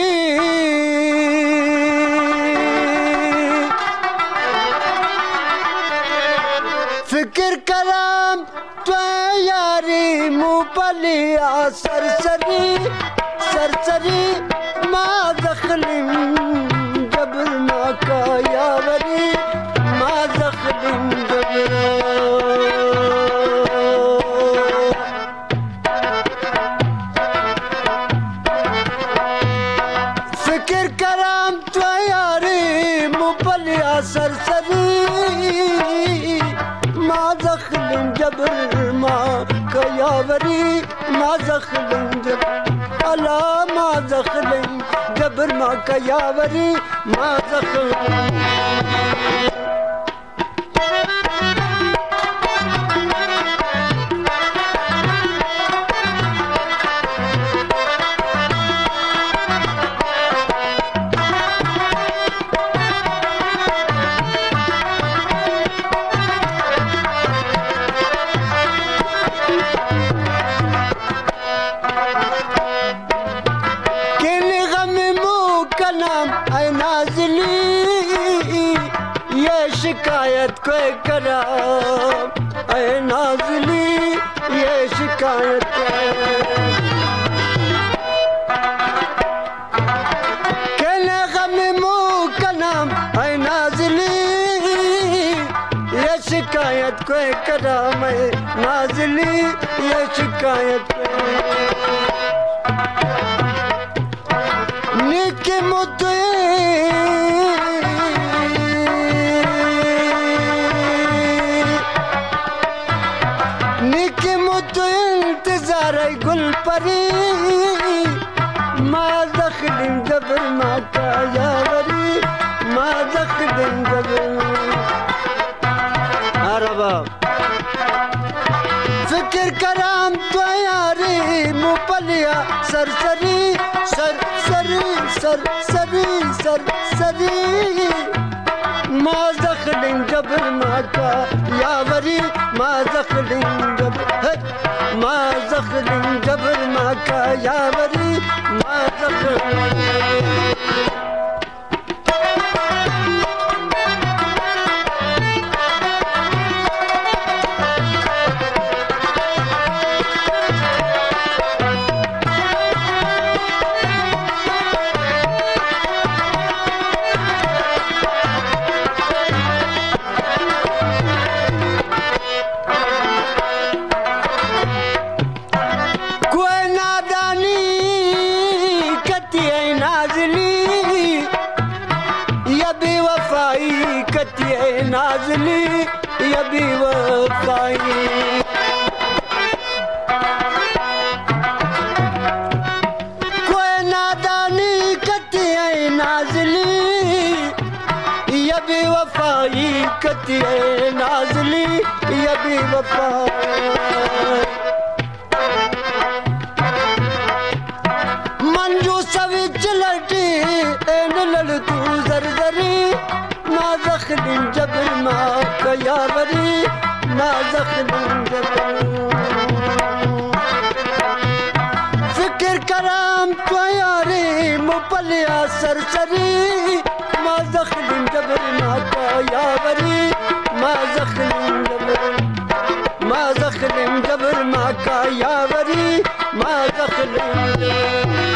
फिक्र कराम यारी मुपलिया सरसरी सरसरी माँ दखलिम जबर माँ का यावरी माँ दखलिम जबर फिक्र कराम यारी मुपलिया सरसरी माँ दखलिम जबर माँ कयावरी माँ दखलिम जबर अला माँ दखलिम जबर माँ कयावरी माँ दखलिम शिकायत कोई करा ऐ नाज़िली ये शिकायत कहने गम मुँह का नाम ऐ नाज़िली ये शिकायत कोई करा मैं नाज़िली ये शिकायत निके मुद्दे गुल परी माँ दखलिम जबर माँ का यावरी माँ दखलिम जबर अरबा फिक्र कराम तो यारी मुपलिया सरसरी सरसरी सरसरी सरसरी माँ दखलिम जबर माँ का यावरी माँ दखलिम जबर माँ दखलिम जबर माँ का यावरी माँ दखलिम नाज़िली या बेवफाई कोई नादानी कती है नाज़िली या बेवफाई कती है नाज़िली या बेवफाई मंजू सभी चलती एन लड़ तू जरजरी माँ दखलिम जबर माँ का यावरी माँ दखलिम जबर फिक्र कराम तो यारी मुपलिया सरसरी माँ दखलिम जबर माँ का यावरी माँ दखलिम जबर माँ दखलिम जबर माँ का यावरी माँ दखलिम जबर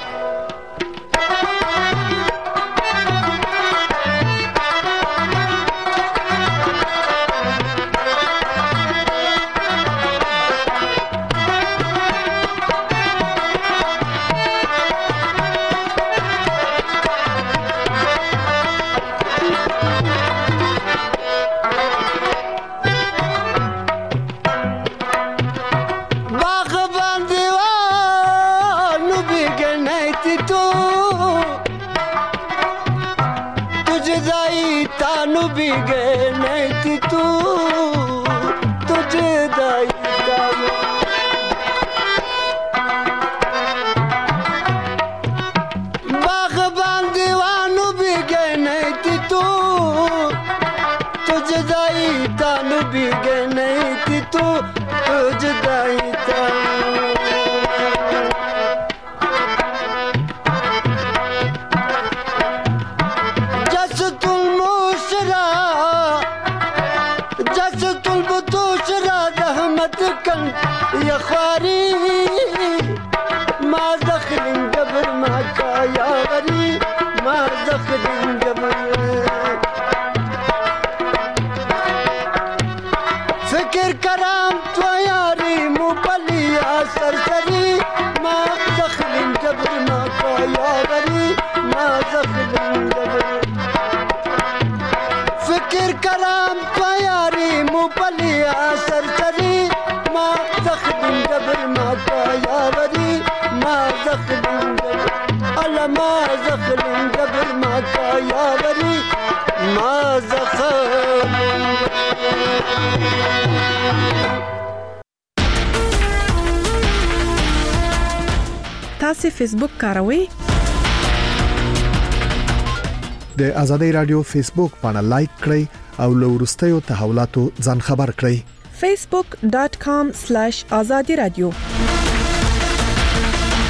बिगे नहीं तू तुझे दाई बागबान दीवानू बिगे नहीं तू तुझे दाई तानू बिगे नहीं तू तुझे दाई तानू ما دخل جبر ما يا غريب ما دخل جبر فکر کرام تو یاری مو بلیا سرسری ما دخل جبر ما يا غريب ما دخل جبر فکر کرام تو یاری مو بلیا سرسری ما دخل جبر ما يا غريب ما دخل جبر ألا ما دخل جبر ما يا غريب ما دخل تاسو فیسبوک کاروئ؟ د ازادي رادیو فیسبوک باندې لایک کړئ او له وروستیو تحولاتو ځان خبر کړئ. facebook dot com slash azadi radio